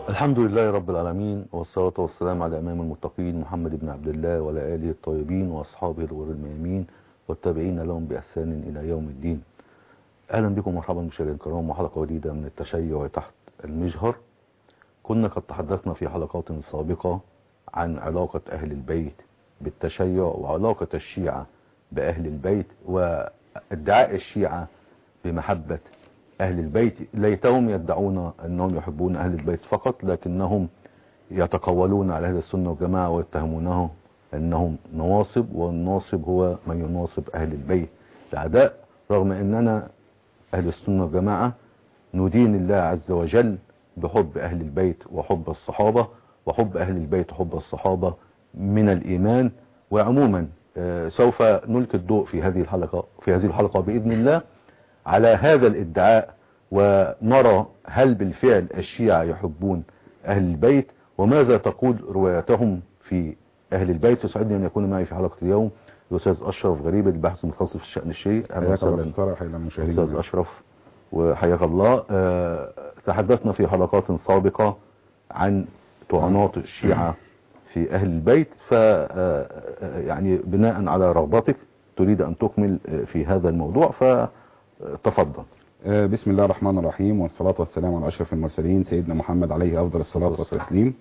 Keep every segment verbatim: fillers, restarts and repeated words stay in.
الحمد لله رب العالمين، والصلاة والسلام على إمام المتقين محمد بن عبد الله وعلى آله الطيبين وأصحابه الغر الميامين والتابعين لهم بإحسان إلى يوم الدين. أهلا بكم ومرحبا مشاهدينا الكرام وحلقة جديدة من التشيع تحت المجهر. كنا قد تحدثنا في حلقات سابقة عن علاقة أهل البيت بالتشيع وعلاقة الشيعة بأهل البيت وادعاء الشيعة بمحبة أهل البيت. ليتهم يدعون أنهم يحبون أهل البيت فقط، لكنهم يتقولون على أهل السنة والجماعة ويتهمونه أنهم نواصب، والناصب هو من يناصب أهل البيت الأعداء، رغم أننا أهل السنة والجماعة ندين الله عز وجل بحب أهل البيت وحب الصحابة، وحب أهل البيت وحب الصحابة من الإيمان. وعموما سوف نلقي الضوء في هذه الحلقة في هذه الحلقة بإذن الله على هذا الادعاء، ونرى هل بالفعل الشيعة يحبون أهل البيت وماذا تقول رواياتهم في أهل البيت. يسعدني أن يكون معي في حلقة اليوم الأستاذ أشرف غريب، الباحث المتخصص في الشأن الشيعي. حياك الله أستاذ أشرف وحياك الله. أه تحدثنا في حلقات سابقة عن طعنات الشيعة في أهل البيت، ف يعني بناء على رغبتك تريد أن تكمل في هذا الموضوع، فتفضل. بسم الله الرحمن الرحيم، والصلاة والسلام على أشرف المرسلين سيدنا محمد عليه أفضل الصلاة والتسليم.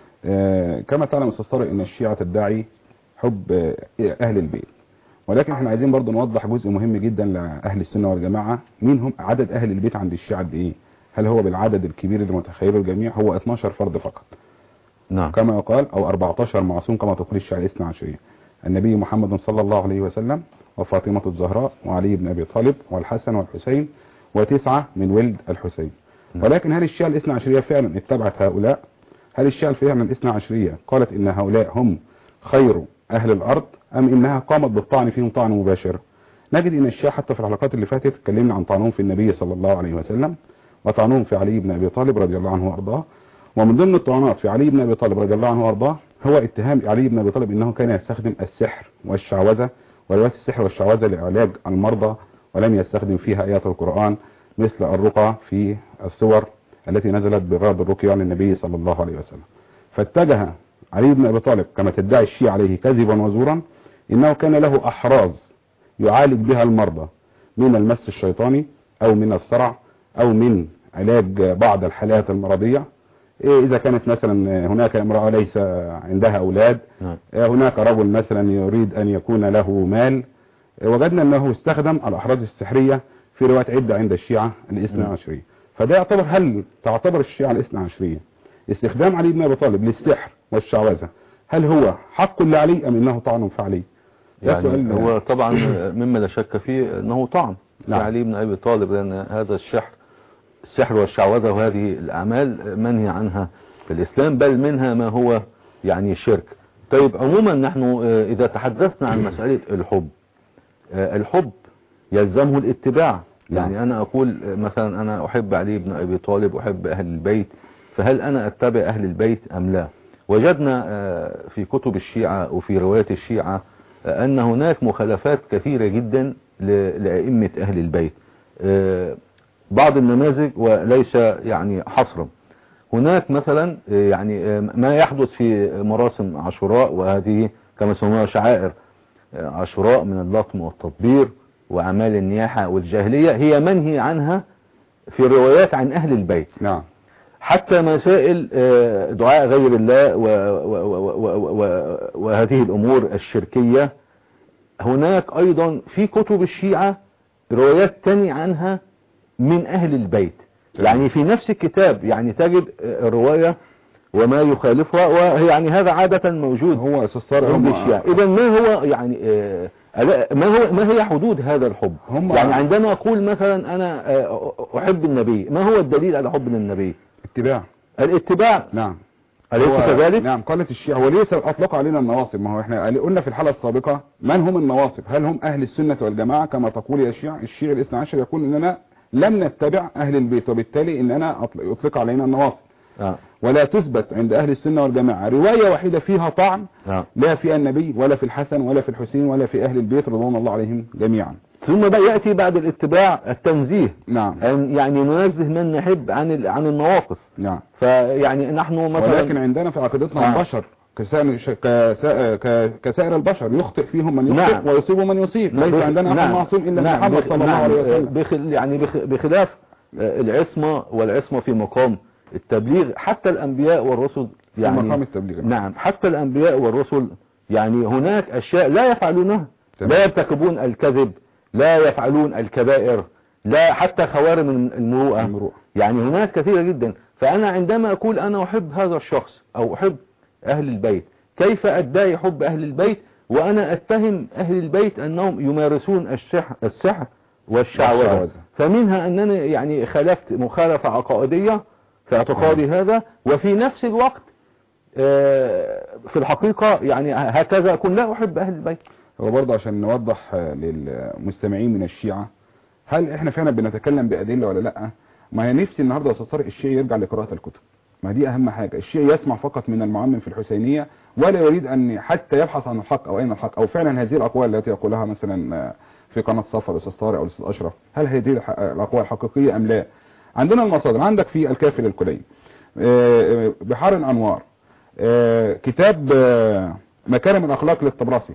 كما تعلم أستاذ طارق أن الشيعة تدعي حب أهل البيت، ولكن احنا عايزين برضه نوضح جزء مهم جدا لأهل السنة والجماعة. مين هم عدد أهل البيت عند الشيعة بإيه؟ هل هو بالعدد الكبير اللي متخيله الجميع؟ هو اثناشر فرد فقط، نعم، كما يقال، أو أربعة عشر معصوم كما تقول الشيعة الاثنى عشرية. النبي محمد صلى الله عليه وسلم، وفاطمة الزهراء، وعلي بن أبي طالب، والحسن والحسين، وتسعة من ولد الحسين. ولكن هل الشيعة الاثنى عشرية فعلا اتبعت هؤلاء؟ هل الشيعة فعلا الاثنى عشرية قالت إن هؤلاء هم خير أهل الأرض، أم إنها قامت بالطعن فيهم طعن مباشر؟ نجد إن الشيعة حتى في الحلقات اللي فاتت اتكلمنا عن طعنهم في النبي صلى الله عليه وسلم، وطعنهم في علي بن أبي طالب رضي الله عنه وأرضاه. ومن ضمن الطعنات في علي بن أبي طالب رضي الله عنه وأرضاه هو اتهام علي بن أبي طالب إنه كان يستخدم السحر والشعوذة وروايات السحر والشعوذة لعلاج المرضى، ولم يستخدم فيها آيات القرآن مثل الرقى في السور التي نزلت بغرض الرقية للنبي صلى الله عليه وسلم. فاتجه علي بن أبي طالب كما تدعي الشيعة عليه كذبا وزورا إنه كان له أحراز يعالج بها المرضى من المس الشيطاني أو من الصرع أو من علاج بعض الحالات المرضية. إذا كانت مثلا هناك امرأة ليس عندها أولاد، هناك رجل مثلا يريد أن يكون له مال، وجدنا أنه استخدم الأحراز السحرية في روايات عدة عند الشيعة الاثنى عشرية. فده يعتبر، هل تعتبر الشيعة الاثنى عشرية استخدام علي بن أبي طالب للسحر والشعوذة هل هو حق لعلي أم إنه طعن في علي؟ يعني هو طبعا مما لا شك فيه أنه طعن في علي بن أبي طالب، لأن هذا السحر السحر والشعوذة وهذه الأعمال منهي عنها في الإسلام، بل منها ما هو يعني شرك. طيب عموما نحن إذا تحدثنا عن مسألة الحب، الحب يلزمه الاتباع. يعني أنا أقول مثلا أنا أحب علي بن أبي طالب، أحب أهل البيت، فهل أنا أتبع أهل البيت أم لا؟ وجدنا في كتب الشيعة وفي روايات الشيعة أن هناك مخالفات كثيرة جدا لأئمة أهل البيت. بعض النماذج وليس يعني حصرا. هناك مثلا يعني ما يحدث في مراسم عاشوراء، وهذه كما سموها شعائر عاشوراء من اللطم والتطبير وأعمال النياحة والجاهلية، هي منهي عنها في الروايات عن أهل البيت. نعم. حتى مسائل دعاء غير الله وهذه الأمور الشركية، هناك أيضا في كتب الشيعة روايات تانية عنها من أهل البيت. يعني في نفس الكتاب يعني تجد الرواية وما يخالفها، وهي يعني هذا عادة موجود هو أساسار عند الشيعة. إذا ما هو يعني ما هو ما هي حدود هذا الحب؟ يعني عندما أقول مثلا أنا أحب النبي، ما هو الدليل على حب النبي؟ اتباع. الاتباع. نعم. أليس كذلك؟ نعم. قالت الشيعة وليس أطلق علينا النواصب. ما هو احنا قلنا في الحلقة السابقة من هم النواصب؟ هل هم أهل السنة والجماعة كما تقول يا الشيعة؟ الشيعة الاثنى عشر يقول إننا لم نتبع أهل البيت، وبالتالي إننا أطلق علينا النواصب. آه. ولا تثبت عند أهل السنة والجماعة رواية واحدة فيها طعن، آه. لا في النبي ولا في الحسن ولا في الحسين ولا في أهل البيت رضوان الله عليهم جميعا. ثم بقى يأتي بعد الاتباع التنزيه. نعم. يعني ننزه من نحب عن عن النواقص. نعم. فيعني نحن مثلا، ولكن عندنا في عقيدتنا آه. البشر كسائر البشر، يخطئ فيهم من يخطئ نعم. ويصيب من يصيب، ليس عندنا أحد نعم. معصوم إلا نعم. محمد صلى الله نعم. عليه وسلم. بخل يعني بخلاف العصمة، والعصمة في مقام التبليغ. حتى الأنبياء والرسل يعني في مقام التبليغ. نعم، حتى الأنبياء والرسل يعني هناك أشياء لا يفعلونها. تمام. لا يرتكبون الكذب، لا يفعلون الكبائر، لا حتى خوارم المروءة. المروءة. يعني هناك كثيرة جدا. فأنا عندما أقول أنا أحب هذا الشخص أو أحب أهل البيت، كيف أدعي حب أهل البيت وأنا أتهم أهل البيت أنهم يمارسون السحر السحر والشعوذة؟ فمنها أنني يعني خالفت مخالفة عقائدية في اعتقادي هذا، وفي نفس الوقت في الحقيقة يعني هكذا أكون لا أحب أهل البيت. هو برضه عشان نوضح للمستمعين من الشيعة، هل احنا فعلا بنتكلم بأدلة ولا لا؟ ما هي نفسي النهاردة يا أستاذ طارق الشيعي يرجع لقراءة الكتب، ما دي أهم حاجة. الشيعي يسمع فقط من المعمم في الحسينية، ولا يريد أن حتى يبحث عن الحق أو أين الحق، أو فعلا هذه الأقوال التي يقولها مثلا في قناة صفا الأستاذ طارق أو الأستاذ أشرف، هل هذه الأقوال حقيقية أم لا؟ عندنا المصادر، عندك في الكافي للكلي، بحار الأنوار، كتاب مكارم الأخلاق للطبرسي،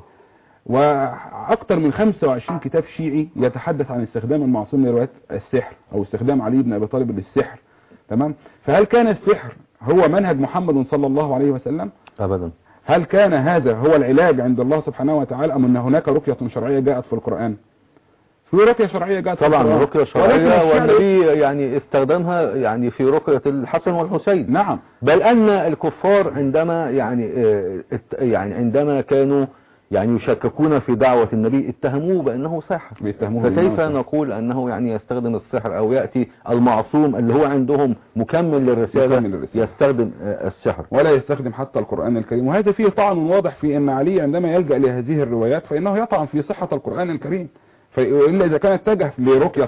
واكثر من خمسة وعشرين كتاب شيعي يتحدث عن استخدام المعصوم لروايات السحر او استخدام علي بن ابي طالب للسحر. تمام. فهل كان السحر هو منهج محمد صلى الله عليه وسلم؟ ابدا. هل كان هذا هو العلاج عند الله سبحانه وتعالى، ام ان هناك رقية شرعية جاءت في القرآن؟ في رقية شرعية جاءت في القرآن. طبعا رقية شرعية، والنبي يعني استخدمها يعني في رقية الحسن والحسين. نعم. بل ان الكفار عندما يعني يعني عندما كانوا يعني يشككون في دعوة النبي اتهموه بأنه ساحر. فكيف نقول أنه يعني يستخدم السحر، أو يأتي المعصوم اللي هو عندهم مكمل للرسالة, مكمل للرسالة. يستخدم السحر ولا يستخدم حتى القرآن الكريم. وهذا فيه طعن واضح في أن علي عندما يلجأ لهذه الروايات فإنه يطعن في صحة القرآن الكريم، فإلا إذا كان اتجه لرقية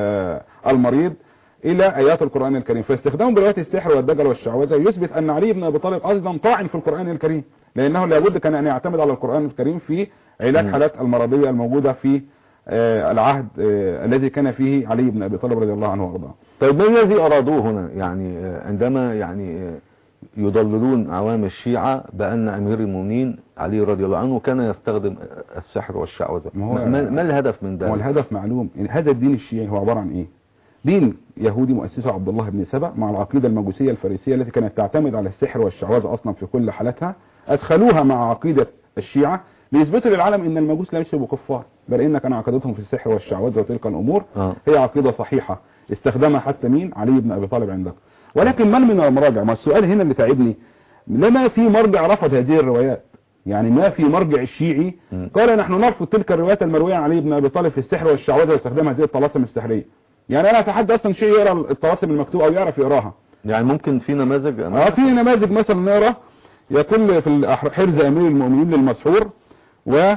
المريض إلى آيات القرآن الكريم. فاستخدامه بروايات السحر والدجل والشعوذة يثبت أن علي بن أبي طالب أيضا طاعن في القرآن الكريم، لأنه لابد كان أن يعتمد على القرآن الكريم في علاج حالات المرضية الموجودة في آه العهد آه الذي كان فيه علي بن أبي طالب رضي الله عنه وارضاه. طيب ما الذي أرادوه هنا؟ يعني آه عندما يعني آه يضللون عوام الشيعة بأن أمير المؤمنين علي رضي الله عنه كان يستخدم السحر والشعوذة، ما, ما الهدف من ذلك؟ هو الهدف معلوم. هذا الدين الشيعي هو عبارة عن إيه؟ دين يهودي مؤسسه عبد الله بن سبأ مع العقيدة المجوسية الفارسية التي كانت تعتمد على السحر والشعوذة أصلا في كل حالاتها، أدخلوها مع عقيدة الشيعة ليثبتوا للعالم أن المجوس ليسوا بكفار، بل إن كان عقيدتهم في السحر والشعوذة وتلك الأمور آه. هي عقيدة صحيحة استخدمها حتى مين؟ علي بن أبي طالب عندك. ولكن من من المراجع؟ ما السؤال هنا اللي تعبني، لما في مرجع رفض هذه الروايات؟ يعني ما في مرجع الشيعي قال نحن نرفض تلك الروايات المروية عن علي بن أبي طالب في السحر والشعوذة واستخدام هذه الطلاسم السحرية. يعني انا اتحدى اصلا شيء يقرا الطلاسم المكتوبه او يعرف يقراها. يعني ممكن في نماذج اه في نماذج مثلا نقرا يقول في حرز امير المؤمنين للمسحور و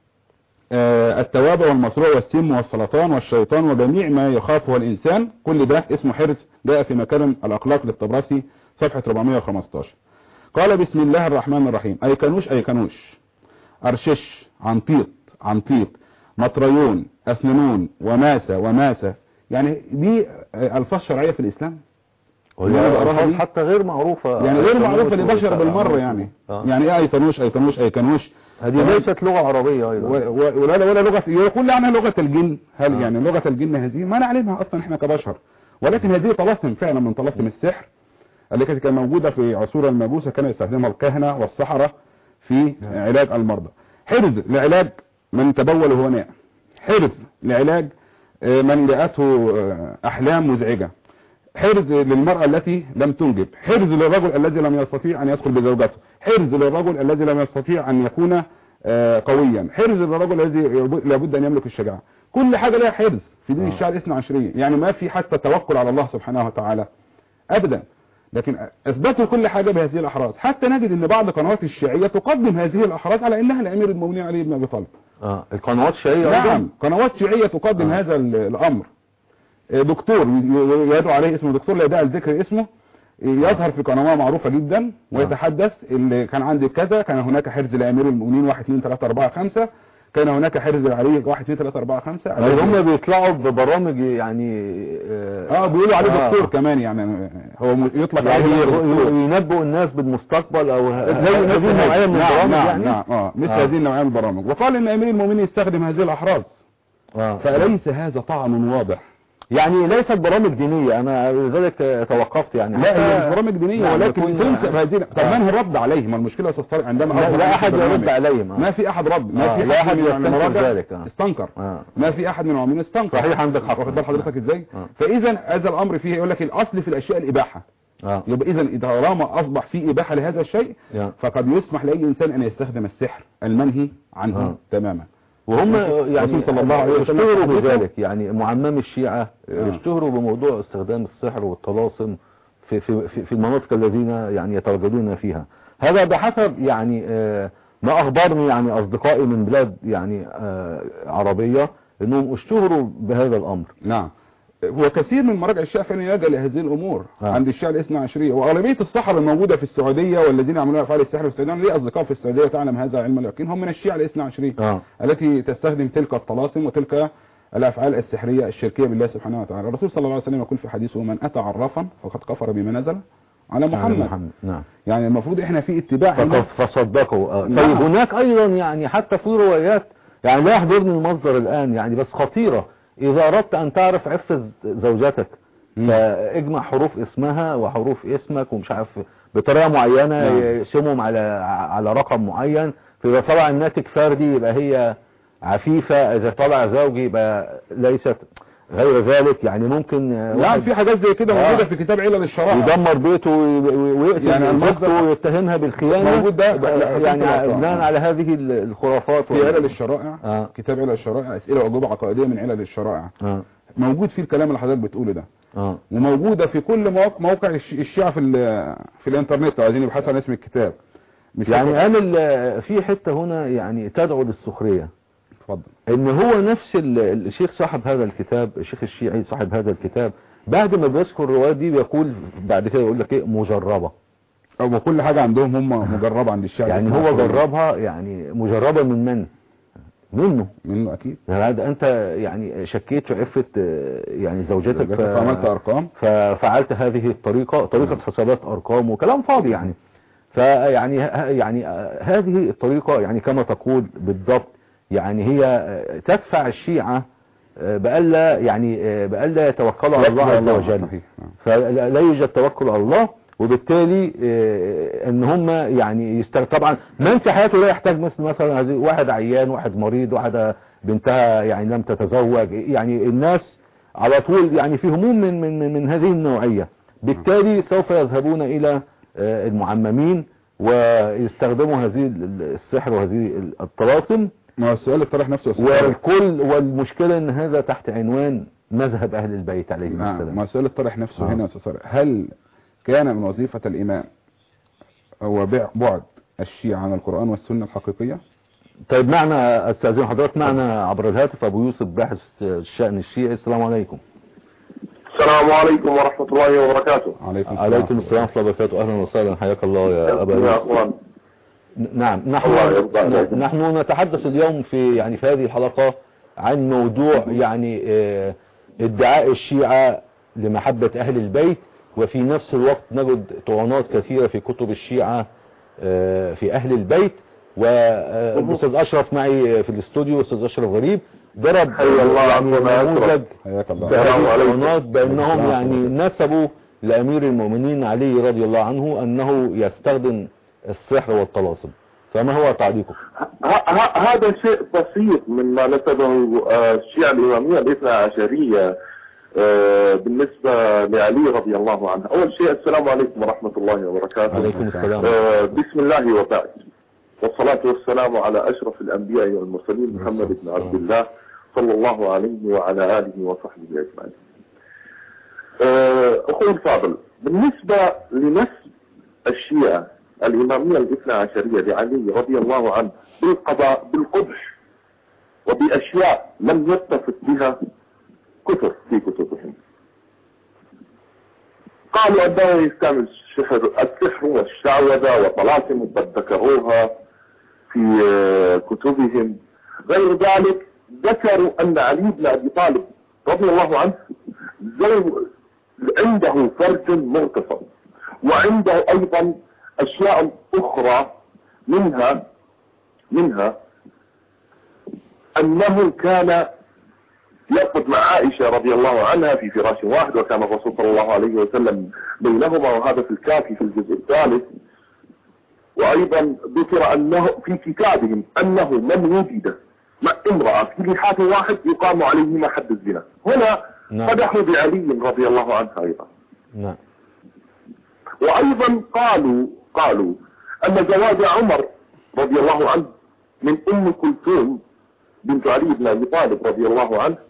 التوابع والمصروع والسم والسرطان والشيطان وجميع ما يخافه الانسان، كل ده اسمه حرز، جاء في مكارم الاخلاق للطبرسي صفحه أربعمائة وخمستاشر. قال بسم الله الرحمن الرحيم، ايكنوش ايكنوش ارشش عنطيط عنطيط مطريون اسننون وماسة وماسة. يعني دي الفاظ شرعيه في الاسلام، حتى غير معروفه، يعني غير معروفه لبشر بالمره. يعني آه. يعني ايه ايطنوش ايطنوش ايكنوش؟ هذه ليست لغه عربيه ايضا، ولا ولا لغه يقول عنها لغه الجن. هل آه. يعني لغه الجن هذه ما نعلمها اصلا احنا كبشر، ولكن هذه طلاسم فعلا من طلاسم السحر التي كانت موجوده في عصور المجوس، كان يستخدمها الكهنه والسحره في آه. علاج المرضى. حرز لعلاج من تبول وهو نائم، حرز لعلاج من جاءته احلام مزعجة، حرز للمرأة التي لم تنجب، حرز للرجل الذي لم يستطيع ان يدخل بزوجته، حرز للرجل الذي لم يستطيع ان يكون قويا، حرز للرجل الذي لابد ان يملك الشجاعة. كل حاجة لها حرز في دين الشيعة الاثنى عشرية. يعني ما في حتى توكل على الله سبحانه وتعالى ابدا، لكن اثبتوا كل حاجة بهذه الاحراز. حتى نجد ان بعض قنوات الشيعية تقدم هذه الاحراز على انها لامير المؤمنين علي بن ابي طالب. اه القنوات الشيعية. نعم قنوات شيعية تقدم آه. هذا الامر. دكتور يدعو عليه اسمه دكتور لا يدعي الذكر اسمه، يظهر في قناة معروفة جدا ويتحدث اللي كان عندي كذا، كان هناك حرز لامير المؤمنين واحد اثنين ثلاثة أربعة خمسة، كان هناك حرز عليه واحد اثنين ثلاثة أربعة خمسة. يعني هم بيطلعوا ببرامج يعني اه بيقولوا عليه آه دكتور كمان، يعني هو يطلق يعني عليه دكتور، ينبئوا الناس بالمستقبل او زي هذه النوعيه من البرامج. نعم يعني نعم اه مثل آه. هذه النوعيه من البرامج. وقال ان امير المؤمنين يستخدم هذه الاحراز. آه. فليس هذا طعن واضح، يعني ليست برامج دينية، انا لذلك توقفت يعني. لا هي مش برامج دينية، نعم ولكن تنسب هذه. طب آه. من الرد عليهم؟ المشكلة يا استاذ طارق عندما لا, لا احد يرد عليهم. آه. ما في احد رد، ما آه. في لا احد من يستنكر ذلك. آه. استنكر. آه. ما في احد من العاملين استنكر. صحيح عندك حق. واخد بال حضرتك آه. ازاي؟ آه. فاذا هذا الامر فيه يقول لك الاصل في الاشياء الاباحة. آه. يبقى اذا اذا طالما اصبح في اباحة لهذا الشيء آه. فقد يسمح لاي انسان ان يستخدم السحر المنهي عنه آه. تماما. وهم يعني صلى الله عليه وسلم اشتهروا بذلك، يعني معمم الشيعة آه. اشتهروا بموضوع استخدام السحر والطلاسم في في في المناطق الذين يعني يتواجدون فيها. هذا بحسب يعني آه ما اخبرني يعني اصدقائي من بلاد يعني آه عربية انهم اشتهروا بهذا الامر. نعم. وكثير من مراجع الشيعة فعلا يلجأ لهذه الامور آه. عند الشيعة الاثنى عشرية، واغلبيه الصحراء الموجوده في السعوديه والذين يعملون افعال السحر في السعوديه، لي اصدقاء في السعوديه تعلم هذا علم اليقين، هم من الشيعة الاثنى عشرية آه. التي تستخدم تلك الطلاسم وتلك الافعال السحريه الشركيه بالله سبحانه وتعالى. الرسول صلى الله عليه وسلم يقول في حديثه: من اتى عرافا فقد كفر بما نزل على محمد. محمد. نعم. يعني المفروض احنا في اتباع فصدقوا. آه. نعم. طيب هناك ايضا يعني حتى في روايات يعني لا يحضرني المصدر الان يعني بس خطيرة، إذا أردت أن تعرف عفة زوجتك فاجمع حروف اسمها وحروف اسمك ومش عارف بطريقة معينة يقسمهم على على رقم معين، فإذا طلع الناتج فردي يبقى هي عفيفة، إذا طلع زوجي يبقى ليست غير ذلك. يعني ممكن يعني في حاجات زي كده موجودة في كتاب علل الشرائع، يدمر بيته ويقتل يعني زوجته ويتهمها بالخيانة، موجود ده يعني بناء على هذه الخرافات في علل الشرائع. آه. كتاب علل الشرائع اسئله واجوبه عقائديه من علل الشرائع. آه. موجود فيه الكلام اللي حضرتك بتقوله ده. آه. وموجوده في كل موقع, موقع الشيعة في في الانترنت لو عايزين يبحثوا عن اسم الكتاب. مش يعني قال في حته هنا يعني تدعو للسخريه. اتفضل. ان هو نفس الشيخ صاحب هذا الكتاب، الشيخ الشيعي صاحب هذا الكتاب، بعد ما بيذكر الروايات دي بيقول بعد كده يقول لك ايه مجربه، او كل حاجه عندهم هم مجربه عند الشيعة. يعني هو جربها، يعني مجربه من من منه منه اكيد. يعني انت يعني شكيت في عفه يعني زوجتك ف... فعملت ارقام، ففعلت هذه الطريقه طريقه م. حسابات ارقام وكلام فاضي يعني. فيعني يعني هذه الطريقه يعني كما تقول بالضبط، يعني هي تدفع الشيعة بألا يعني بألا يتوكلوا على الله عز وجل، فلا يوجد توكل على الله، وبالتالي ان هم يعني يستغ... طبعا من في حياته لا يحتاج مثل مثلا واحد عيان، واحد مريض، واحدة بنتها يعني لم تتزوج، يعني الناس على طول يعني في هموم من من من هذه النوعية، بالتالي سوف يذهبون الى المعممين ويستخدموا هذه السحر وهذه الطلاسم. ما السؤال الطرح نفسه والكل والمشكلة ان هذا تحت عنوان مذهب اهل البيت عليهم السلام. ما السؤال الطرح نفسه آه. هنا أستاذ، هل كان من وظيفة الامام هو بعد الشيعة عن القرآن والسنة الحقيقية؟ طيب معنا استاذن حضرتك معنا عبر الهاتف ابو يوسف باحث الشأن الشيعي. السلام عليكم. السلام عليكم ورحمة الله وبركاته. عليكم السلام, عليكم السلام ورحمة الله وبركاته. اهلا وسهلا، حياك الله يا ابا يوسف. نعم نحن نحن نتحدث اليوم في يعني في هذه الحلقة عن موضوع يعني اه ادعاء الشيعة لمحبة اهل البيت، وفي نفس الوقت نجد طعنات كثيرة في كتب الشيعة اه في اهل البيت. والاستاذ اشرف معي في الاستوديو، استاذ اشرف غريب ضرب يعني نموذج طعنات بانهم يعني نسبوا لامير المؤمنين علي رضي الله عنه انه يستخدم السحر والطلاسم، فما هو تعليقك؟ هذا شيء بسيط مما نسبه الشيعة الإمامية الاثنى عشرية بالنسبة لعلي رضي الله عنه. أول شيء السلام عليكم ورحمة الله وبركاته. عليكم السلام. بسم الله وبعد، والصلاة والسلام على أشرف الأنبياء والمرسلين محمد بن عبد الله صلى الله عليه وعلى آله وصحبه أجمعين. أخوي الفاضل، بالنسبة لنسب الشيعة الإمامية الاثنى عشرية لعلي رضي الله عنه بالقضاء بالقبح وبأشياء لم يتفق بها كثر في كتبهم. قالوا أنه يستعمل السحر السحر والشعوذة وطلاسم قد ذكروها في كتبهم، غير ذلك ذكروا أن علي بن أبي طالب رضي الله عنه زو عنده فرج مغتصب، وعنده أيضا أشياء أخرى منها منها أنه كان يرقد مع عائشة رضي الله عنها في فراش واحد، وكان الرسول صلى الله عليه وسلم بينهما، وهذا في الكافي في الجزء الثالث. وأيضا ذكر أنه في كتابهم أنه من وجد مع امرأة في لحاف واحد يقام عليهما حد الزنا. هنا نعم. قدحوا بعلي رضي الله عنه أيضا. نعم. وأيضا قالوا قالوا أن زواج عمر رضي الله عنه من أم كلثوم بنت علي بن أبي طالب رضي الله عنه،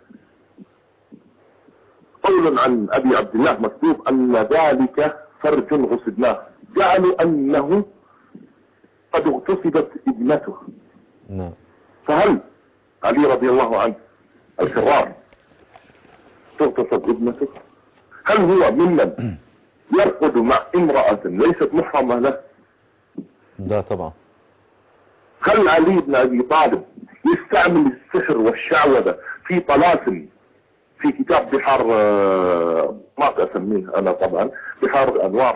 قول عن أبي عبد الله مكتوب أن ذلك فرج غصبناه، جعلوا أنه قد اغتصبت ابنته. نعم. فهل علي رضي الله عنه الشرار تغتصب ابنته؟ هل هو ممن يرقد مع امرأة ليست محرمة له؟ ده طبعا. هل علي بن أبي طالب يستعمل السحر والشعوذة في طلاسم في كتاب بحار ما أسميه أنا طبعا بحار الأنوار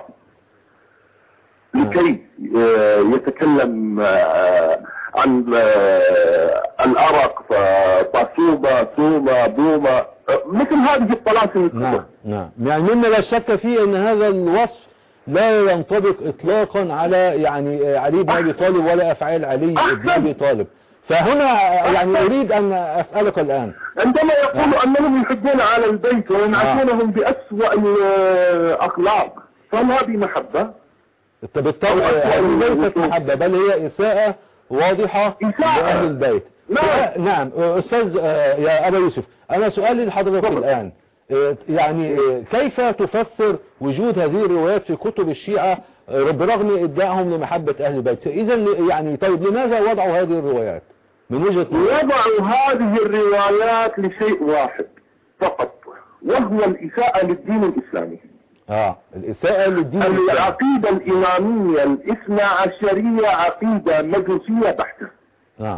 لكي يتكلم عن الأرق فصوبة ثومة بومة مثل هذه الطلاسم؟ نعم نعم. يعني مما لا شك فيه ان هذا الوصف لا ينطبق اطلاقا على يعني علي بن ابي طالب ولا افعال علي بن ابي طالب. فهنا يعني اريد ان اسألك الان، عندما يقول انهم يحبون على البيت وينعتونهم بأسوأ الاخلاق، فهل هذه محبة؟ بالطبع هذه ليست محبة، بل هي اساءة واضحة لأهل البيت. نعم. نعم استاذ يا ابا يوسف، انا سؤالي لحضرتك الان يعني كيف تفسر وجود هذه الروايات في كتب الشيعة برغم ادعائهم لمحبة اهل البيت؟ اذا يعني طيب لماذا وضعوا هذه الروايات من وجهة نظرك؟ وضعوا هذه الروايات لشيء واحد فقط، وهو الإساءة للدين الإسلامي. اه الإساءة للدين الإسلامي. العقيدة الإمامية الاثنى عشرية عقيدة مجوسية بحتة. نعم.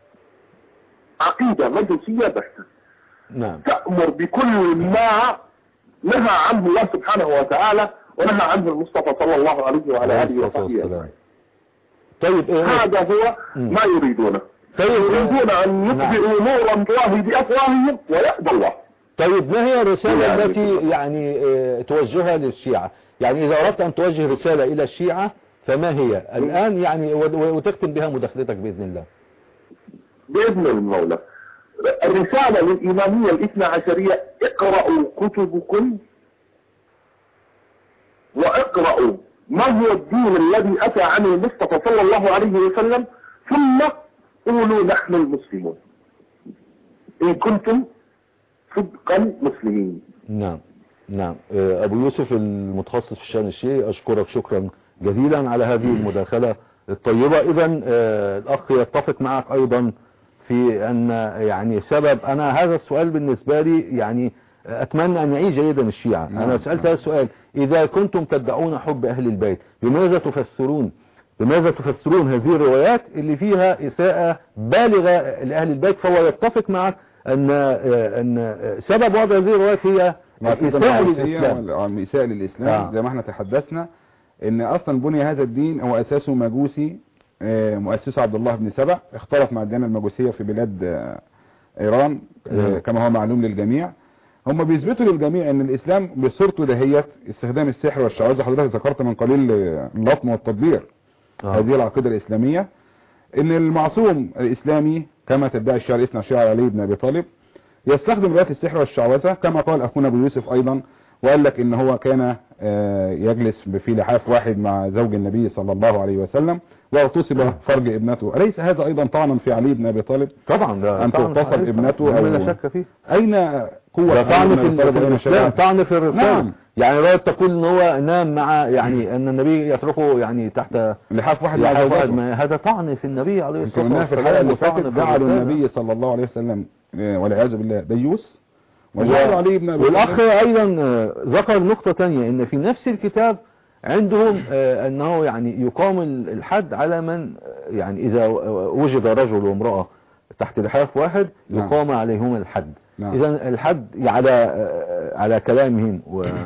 عقيدة مجوسية بحتة. نعم. تأمر بكل ما نهى عنه الله سبحانه وتعالى ونهى عنه المصطفى صلى الله عليه وعلى آله وصحبه. طيب إيه؟ هذا هو ما يريدونه. طيب يريدون أن يطفئوا نور الله بأفواههم ويأبى الله. طيب ما هي الرسالة التي يعني اه توجهها للشيعة؟ يعني إذا أردت أن توجه رسالة إلى الشيعة فما هي الآن يعني وتختم بها مداخلتك بإذن الله؟ بإذن المولى. الرسالة للإمامية الاثنى عشرية: اقرأوا كتبكم واقرأوا ما هو الدين الذي أتى عنه المصطفى صلى الله عليه وسلم، ثم قولوا نحن المسلمون إن كنتم صدقا مسلمين. نعم نعم. أبو يوسف المتخصص في الشأن الشيعي، أشكرك شكرا جزيلا على هذه المداخلة الطيبة. إذا الأخ يتفق معك أيضا في أن يعني سبب أنا هذا السؤال بالنسبة لي يعني أتمنى أن يعيش جيدا الشيعة. أنا سألت هذا السؤال: إذا كنتم تدعون حب أهل البيت بماذا تفسرون بماذا تفسرون هذه الروايات اللي فيها إساءة بالغة لأهل البيت؟ فهو يتفق معك أن أن سبب وضع هذه الروايات هي إساءة للإسلام. إساءة للإسلام آه. زي ما احنا تحدثنا ان اصلا بني هذا الدين هو اساسه مجوسي، مؤسسه عبد الله بن سبع، اختلط مع الديانة المجوسية في بلاد ايران كما هو معلوم للجميع. هم بيثبتوا للجميع ان الاسلام بصورته دهيت استخدام السحر والشعوذة. حضرتك ذكرت من قليل اللطم والتطبير. آه. هذه العقيدة الاسلامية ان المعصوم الاسلامي كما تدعي الشيعة الاثنى عشر علي بن ابي طالب يستخدم روايات السحر والشعوذة كما قال اخونا ابو يوسف ايضا، وقال لك ان هو كان يجلس في لحاف واحد مع زوج النبي صلى الله عليه وسلم واغتصب فرج ابنته. أليس هذا ايضا طعنا في علي بن ابي طالب؟ طبعا ده ان تغتصب ابنته او لا شك فيه. اين قوة طعن في الرسالة؟ طعن في الرسالة. نعم. يعني لا تقول ان هو نام مع يعني ان النبي يتركه يعني تحت لحاف واحد مع هذا طعن في النبي عليه الصلاة والسلام. في الحلقة اللي فاتت جعلوا النبي صلى الله عليه وسلم والعياذ بالله ديوس، والأخ أيضا ذكر نقطة تانية ان في نفس الكتاب عندهم انه يعني يقام الحد على من يعني اذا وجد رجل وامرأة تحت لحاف واحد نعم. يقام عليهم الحد. نعم. إذا الحد على على كلامهم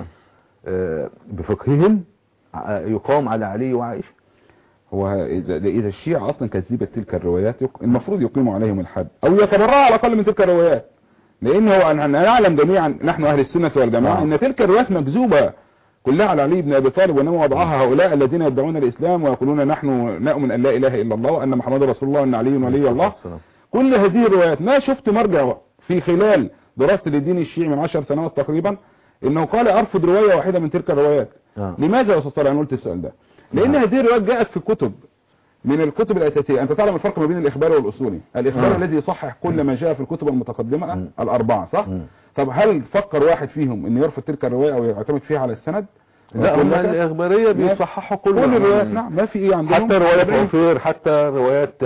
وبفقههم يقام على علي وعائشة. هو إذا إذا الشيعة أصلا كذبت تلك الروايات يق... المفروض يقيموا عليهم الحد أو يتبرعوا على الأقل من تلك الروايات، لأنه نعلم جميعا نحن أهل السنة والجماعة أن تلك الروايات مكذوبة كلها على علي بن أبي طالب، وإنما وضعها هؤلاء الذين يدعون الإسلام ويقولون نحن نؤمن أن لا إله إلا الله وأن محمد رسول الله وأن علي ولي الله. كل هذه الروايات ما شفت مرجع في خلال دراستي للدين الشيعي من عشر سنوات تقريبا انه قال ارفض رواية واحدة من تلك الروايات. آه. لماذا يا استاذ صالح انا قلت السؤال ده؟ لان آه. هذه الروايات جاءت في الكتب من الكتب الاساسية. انت تعلم الفرق ما بين الاخبار والاصولي. الاخبار آه. الذي يصحح كل ما جاء في الكتب المتقدمة م. الاربعة صح؟ م. طب هل فكر واحد فيهم ان يرفض تلك الرواية او يعتمد فيها على السند؟ لا هم الاخبارية بيصححوا كل كل الروايات. نعم ما في ايه عندهم، حتى روايات عفير، حتى روايات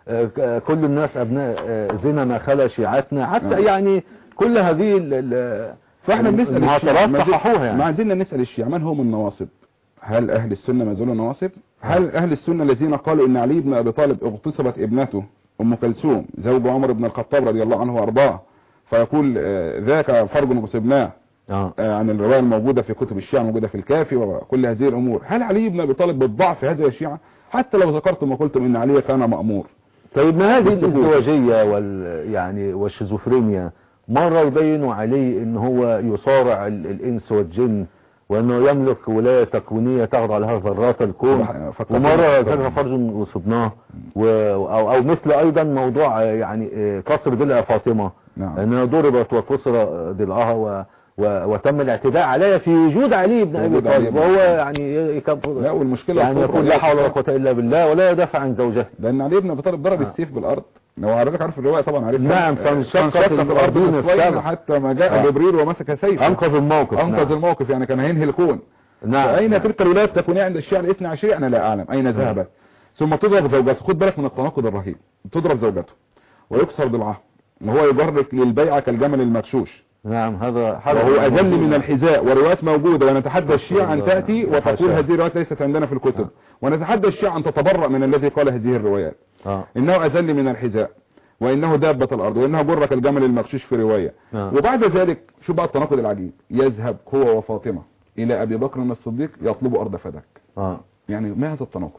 كل الناس ابناء زنا ما خلا شيعتنا، حتى نعم. يعني كل هذه ال فاحنا بنسأل الشيعة صححوها يعني. ما عايزين نسأل الشيعة من هم النواصب؟ هل اهل السنة ما زالوا نواصب؟ هل اهل السنة الذين قالوا ان علي بن ابي طالب اغتصبت ابنته ام كلثوم زوج عمر بن الخطاب رضي الله عنه وارضاه، فيقول ذاك فرج غصبناه آه. عن الرواية الموجودة في كتب الشيعة موجودة في الكافي وكل هذه الامور، هل علي بن ابي طالب بالضعف هذا الشيعة؟ حتى لو ذكرتم وقلتم ان علي كان مأمور. طيب ما هذه الازدواجية وال يعني والشيزوفرينيا مرة يبينوا عليه ان هو يصارع الانس والجن وانه يملك ولاية تكوينية تخضع لها ذرات الكون، ومرة ذكر فرج وصبناه او, أو مثل ايضا موضوع يعني كسر ضلع فاطمة. نعم. انها ضربت وكسر ضلعها و وتم الاعتداء عليها في وجود علي بن ابي طالب، وهو يعني يكبر. لا والمشكله يعني يقول لا حول ولا قوه الا بالله ولا يدافع عن زوجته، لان علي بن ابي طالب ضرب آه. السيف بالارض. لو حضرتك عارف الروايه طبعا عارفها. نعم فانشقت الارض من حتى ما جاء آه. جبريل ومسك سيفه انقذ الموقف. انقذ نعم. الموقف يعني كان هينهي الكون. نعم. اين نعم. تلك الولايات التكوينيه عند الشيعة الاثني عشري انا لا اعلم اين ذهبت. نعم. ثم تضرب زوجته، خد بالك من التناقض الرهيب، تضرب زوجته ويكسر ضلعها وهو يجرك للبيعه كالجمل المغشوش. نعم هذا وهو أذل من الحذاء، وروايات موجودة، ونتحدى الشيعة أن تأتي وتقول هذه الروايات ليست عندنا في الكتب، ونتحدى الشيعة أن تتبرأ من الذي قال هذه الروايات. آه. إنه أذل من الحذاء، وإنه دابة الأرض، وإنه جرك الجمل المغشوش في رواية. آه. وبعد ذلك شو بقى التناقض العجيب، يذهب هو وفاطمة إلى أبي بكر الصديق يطلب أرض فدك. آه. يعني ما هذا التناقض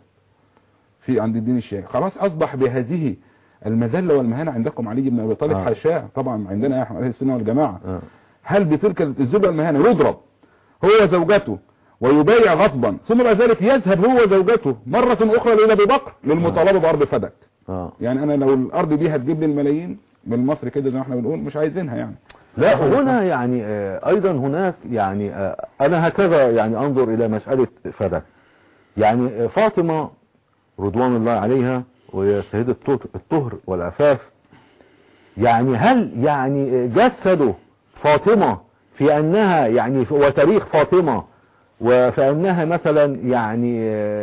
في عند الدين الشيعي؟ خلاص أصبح بهذه المذلة والمهانة عندكم علي بن أبي طالب. آه. حاشاه طبعا عندنا يا أهل السنة والجماعة. آه. هل بتلك الذلة والمهانة يضرب هو وزوجته ويبايع غصبا، ثم بعد ذلك يذهب هو وزوجته مرة أخرى إلى أبي بكر للمطالبة بأرض فدك؟ آه. يعني أنا لو الأرض دي هتجيب لي الملايين بالمصري كده زي ما احنا بنقول مش عايزينها يعني. لا هنا يعني آه أيضا هناك يعني آه أنا هكذا يعني أنظر إلى مسألة فدك. يعني آه فاطمة رضوان الله عليها وهي سيدة الطهر والعفاف، يعني هل يعني جسدوا فاطمة في أنها يعني وتاريخ فاطمة وفأنها مثلا يعني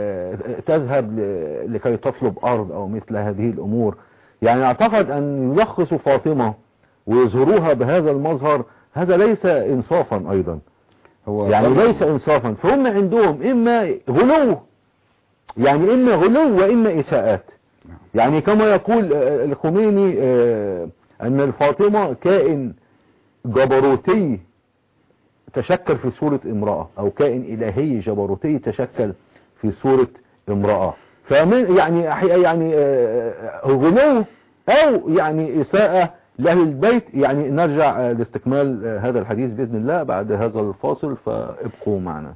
تذهب لكي تطلب أرض أو مثل هذه الأمور؟ يعني أعتقد أن يلخصوا فاطمة ويظهروها بهذا المظهر هذا ليس إنصافا أيضا، هو يعني ليس إنصافا. فهم عندهم إما غلو، يعني إما غلو وإما إساءات. يعني كما يقول الخميني أن الفاطمة كائن جبروتي تشكل في صورة امرأة، أو كائن إلهي جبروتي تشكل في صورة امرأة. فمن يعني يعني غلو أو يعني إساءة لأهل البيت. يعني نرجع لاستكمال هذا الحديث بإذن الله بعد هذا الفاصل، فابقوا معنا.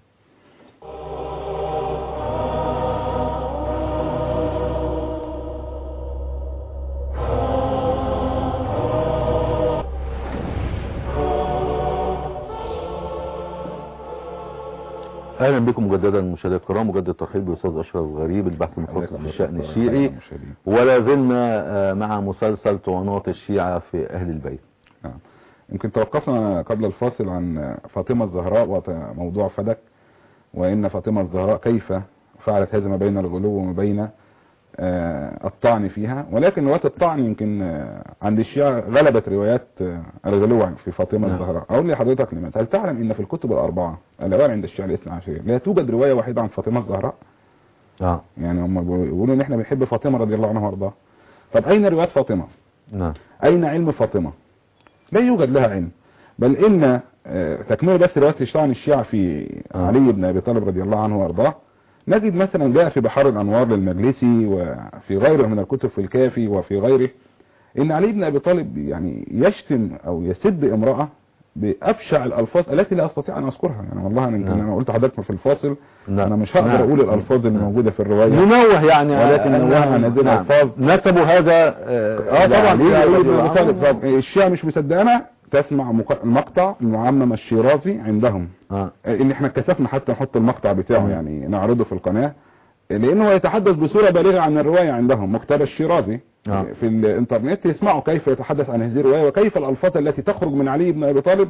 اهلا بكم مجددا مشاهدينا الكرام، مجدد الترحيب بالاستاذ اشرف غريب البحث المتخصص في الشأن الشيعي، ولا زلنا مع مسلسل طعنات الشيعة في اهل البيت. نعم. يمكن توقفنا قبل الفاصل عن فاطمة الزهراء وموضوع فدك، وان فاطمة الزهراء كيف فعلت هذا ما بين الغلو وما بين الطعن فيها، ولكن روايات الطعن يمكن عند الشيعة غلبت روايات الغلو في فاطمة نعم. الزهراء. اقول لحضرتك لماذا؟ هل تعلم ان في الكتب الاربعة الاوائل عند الشيعة الاثنى عشرية لا توجد رواية واحدة عن فاطمة الزهراء؟ اه يعني هم بيقولوا ان احنا بنحب فاطمة رضي الله عنها وارضاها. طب اين روايات فاطمة؟ نعم. أين علم فاطمة؟ لا يوجد لها علم. بل إن تكمل بس رواية اشتعل الشيعة في آه. علي بن أبي طالب رضي الله عنه وارضاه، نجد مثلا جاء في بحار الأنوار للمجلسي وفي غيره من الكتب في الكافي وفي غيره إن علي بن أبي طالب يعني يشتم أو يسب امرأة بأبشع الألفاظ التي لا أستطيع أن أذكرها. يعني والله أنا نعم. أنا قلت حضرتك في الفاصل نعم. أنا مش هقدر نعم. أقول الألفاظ اللي نعم. موجودة في الرواية، منوه يعني، ولكن نوعها هذه الألفاظ. نسبوا هذا اه طبعا علي بن أبي طالب. الشيعة مش مصدقانا، تسمع المقطع المعمم الشيرازي عندهم آه. ان احنا اتكسفنا حتى نحط المقطع بتاعه يعني نعرضه في القناة، لانه يتحدث بصورة بالغة عن الرواية عندهم. مكتبة الشيرازي آه. في الانترنت يسمعوا كيف يتحدث عن هذه الرواية وكيف الالفاظ التي تخرج من علي بن ابي طالب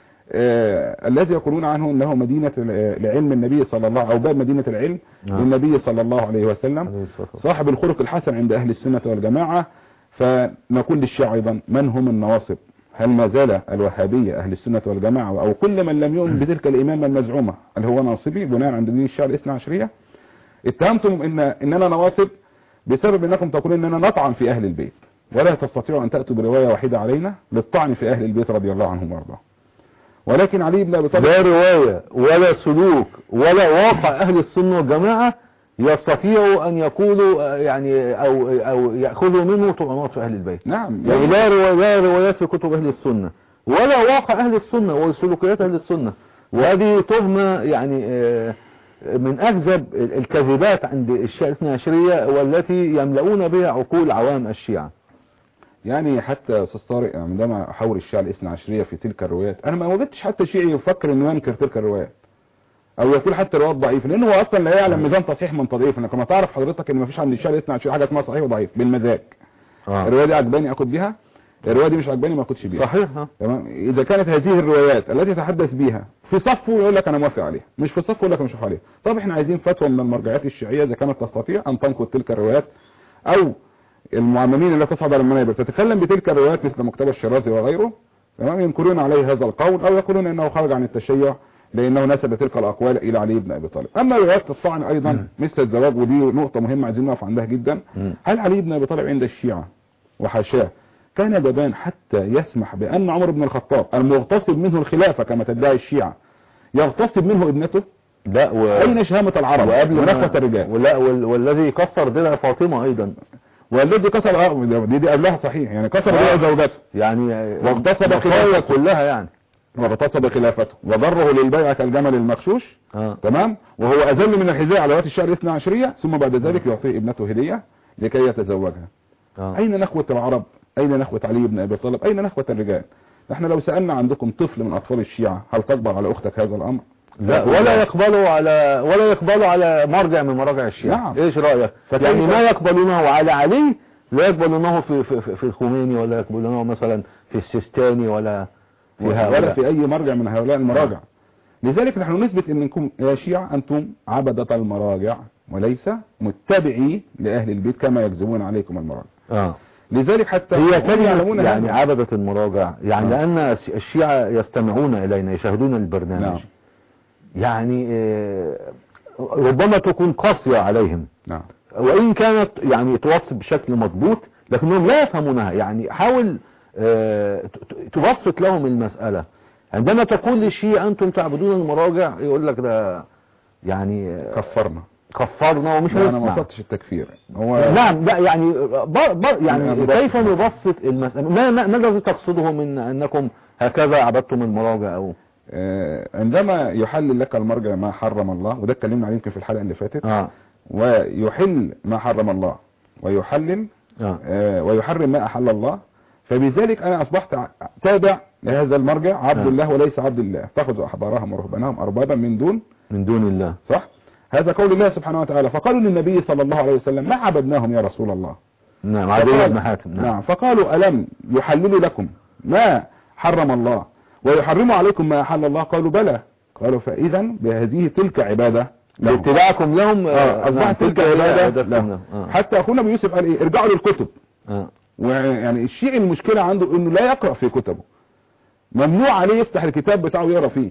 آه الذي يقولون عنه انه مدينة لعلم النبي صلى الله او باب مدينة العلم آه. للنبي صلى الله عليه وسلم، صاحب الخلق الحسن عند اهل السنة والجماعة. فنقول للشيعة ايضا من هم النواصب؟ هل ما زال الوهابية أهل السنة والجماعة أو كل من لم يؤمن بتلك الإمامة المزعومة اللي هو ناصبي بناء عند دين الشيعة الاثنى عشرية؟ اتهمتم إن إننا نواصب بسبب أنكم تقولون أننا نطعن في أهل البيت، ولا تستطيعوا أن تأتوا برواية واحدة علينا للطعن في أهل البيت رضي الله عنهم وارضاهم. ولكن علي بن أبي طالب لا رواية ولا سلوك ولا واقع أهل السنة والجماعة يستطيعوا أن يقولوا يعني أو أو يأخذوا منه طعنات في أهل البيت. نعم. يعني لا رواية روايات في كتب أهل السنة ولا واقع أهل السنة وسلوكيات أهل السنة، وهذه تهمة يعني من أكذب الكذبات عند الشيعة الاثنى عشرية والتي يملؤون بها عقول عوام الشيعة. يعني حتى أستاذ طارق عندما أحاور الشيعة الاثنى عشرية في تلك الروايات أنا ما وجدتش حتى شيعي يفكر إنه ينكر تلك الروايات او يقول حتى روايات ضعيف، لانه هو اصلا لا يعلم ميزان تصحيح من تضعيف. انك ما تعرف حضرتك ان ما فيش عند الشيعة الاثنى عشرية حاجه اسمها صحيح وضعيف بالمزاج. آه. الروايه دي عجباني اخد بيها، الروايه دي مش عجباني ما اخدش بيها. صحيح. تمام. اذا كانت هذه الروايات التي يتحدث بيها في صفه يقول لك انا موافق عليها، مش في صفه يقول لك مش موافق عليها. طب احنا عايزين فتوى من المرجعيات الشيعيه اذا كانت تستطيع ان تنقد تلك الروايات، او المعممين اللي تصعد على المنابر تتكلم بتلك الروايات مثل مكتبة الشيرازي وغيره، تمام، ينكرون عليه هذا القول او يقولون انه خرج عن التشيع لانه نسب تلك الاقوال الى علي بن ابي طالب. اما روايات الطعن ايضا م. مثل الزواج، ودي نقطة مهمة عايزين نقف عندها جدا. م. هل علي بن ابي طالب عند الشيعة وحاشاه كان جبان حتى يسمح بان عمر بن الخطاب المغتصب منه الخلافة كما تدعي الشيعة يغتصب منه ابنته؟ لا و... اين شهامة العرب وقبل ونخوة الرجال؟ ولا وال... والذي كسر درع فاطمة ايضا، والذي كسر دي دي قبلها صحيح، يعني كسر درع زوجته يعني واغتصب خلافته كلها يعني واغتصب خلافته وضره للبيع كالجمل المخشوش. آه. تمام. وهو اذل من الحذاء على وقت الشهر الاثنى عشرية، ثم بعد ذلك يعطيه ابنته هدية لكي يتزوجها. آه. اين نخوة العرب؟ اين نخوة علي بن ابي طالب؟ اين نخوة الرجال؟ نحن لو سألنا عندكم طفل من اطفال الشيعة هل تقبل على اختك هذا الامر؟ لا، ولا يقبلوا على ولا يقبلوا على مرجع من مراجع الشيعة. نعم. ايش رأيك؟ يعني ما يقبلونه على علي لا يقبلونه في في في الخميني، ولا يقبلونه مثلا في السيستاني، ولا في ولا في اي مرجع من هؤلاء المراجع. لذلك نحن نثبت انكم يا شيعة انتم عبدة المراجع وليس متبعي لاهل البيت كما يكذبون عليكم المراجع. اه لذلك حتى هي كلمة يعني عبدة المراجع يعني آه. لان الشيعة يستمعون الينا يشاهدون البرنامج. نعم. يعني ربما تكون قاسية عليهم. نعم. وإن كانت يعني توصف بشكل مضبوط لكنهم لا يفهمونها. يعني حاول تبسط لهم المسألة. عندما تقول للشيعة أنتم تعبدون المراجع يقول لك ده يعني كفرنا كفرنا ومش هيسمع. أنا ما وصلتش التكفير. هو نعم لا يعني بر بر يعني كيف نبسط المسألة؟ ما ما الذي تقصده من أنكم هكذا عبدتم المراجع؟ أو عندما يحلل لك المرجع ما حرم الله، وده اتكلمنا عليه يمكن في الحلقة اللي فاتت. آه. ويحل ما حرم الله ويحلل آه. آه ويحرم ما أحل الله، فبذلك أنا أصبحت تابع لهذا المرجع عبد آه. الله وليس عبد الله. اتخذوا أحبارهم ورهبانهم أربابا من دون من دون الله. صح؟ هذا قول الله سبحانه وتعالى. فقالوا للنبي صلى الله عليه وسلم ما عبدناهم يا رسول الله. نعم. عدي بن حاتم. نعم. نعم. فقالوا ألم يحللوا لكم ما حرم الله ويحرموا عليكم ما أحل الله؟ قالوا بلى. قالوا فإذا بهذه تلك عبادة لاتباعكم لهم. آه. أصبحت تلك عبادة لهم. آه. حتى أخونا أبو يوسف قال إيه؟ ارجعوا للكتب. آه. ويعني الشيعي المشكلة عنده إنه لا يقرأ في كتبه، ممنوع عليه يفتح الكتاب بتاعه يقرأ فيه.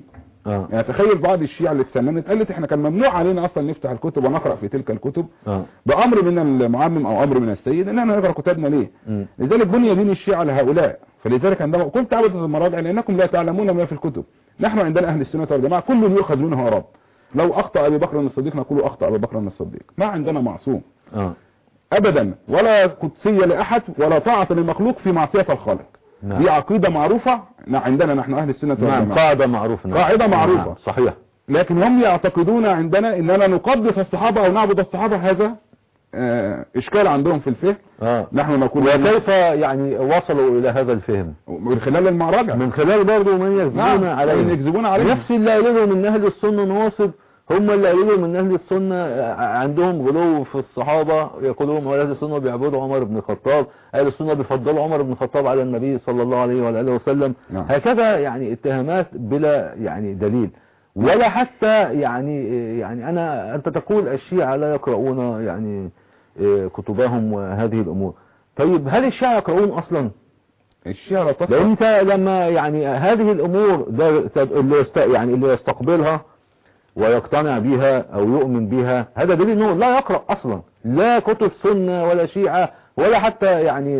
اه يعني تخيل بعض الشيعة اللي اتسننت قالت احنا كان ممنوع علينا اصلا نفتح الكتب ونقرأ في تلك الكتب اه بأمر من المعمم او امر من السيد ان احنا نقرأ كتابنا ليه. مم. لذلك بني دين الشيعة لهؤلاء، فلذلك عندما قلت عبدة المراجع لانكم لا تعلمون ما في الكتب. نحن عندنا اهل السنة والجماعة كل يؤخذ منه رب. لو اخطأ ابي بكر الصديق نقول اخطأ ابي بكر الصديق، ما عندنا معصوم اه ابدا، ولا قدسية لاحد ولا طاعة للمخلوق في معصية الخالق. نعم. دي عقيدة معروفة عندنا نحن اهل السنة نعم والجماعة، قاعدة معروفة. نعم. قاعدة معروفة. نعم. صحيح. لكن هم يعتقدون عندنا اننا نقدس الصحابة او نعبد الصحابة، هذا آه اشكال عندهم في الفهم. اه نحن نقول وكيف يعني وصلوا الى هذا الفهم؟ من خلال المراجع، من خلال برضه من يكذبون نعم. عليه، من يكذبون عليه. نفس اللي قالوا من اهل السنة نواصب هم اللي قالوا من اهل السنة عندهم غلو في الصحابة، يقولون اهل السنة بيعبدوا عمر بن الخطاب، اهل السنة بيفضلوا عمر بن الخطاب على النبي صلى الله عليه وآله وسلم. نعم. هكذا يعني اتهامات بلا يعني دليل ولا حتى يعني يعني انا انت تقول الشيعة لا يقرؤون يعني كتبهم وهذه الامور. طيب هل الشيعة يقرؤون اصلا؟ الشيعة لا تقرأ. لان انت لما يعني هذه الامور ده اللي يست يعني اللي يستقبلها ويقتنع بها او يؤمن بها، هذا دليل انه لا يقرأ اصلا لا كتب سنة ولا شيعة ولا حتى يعني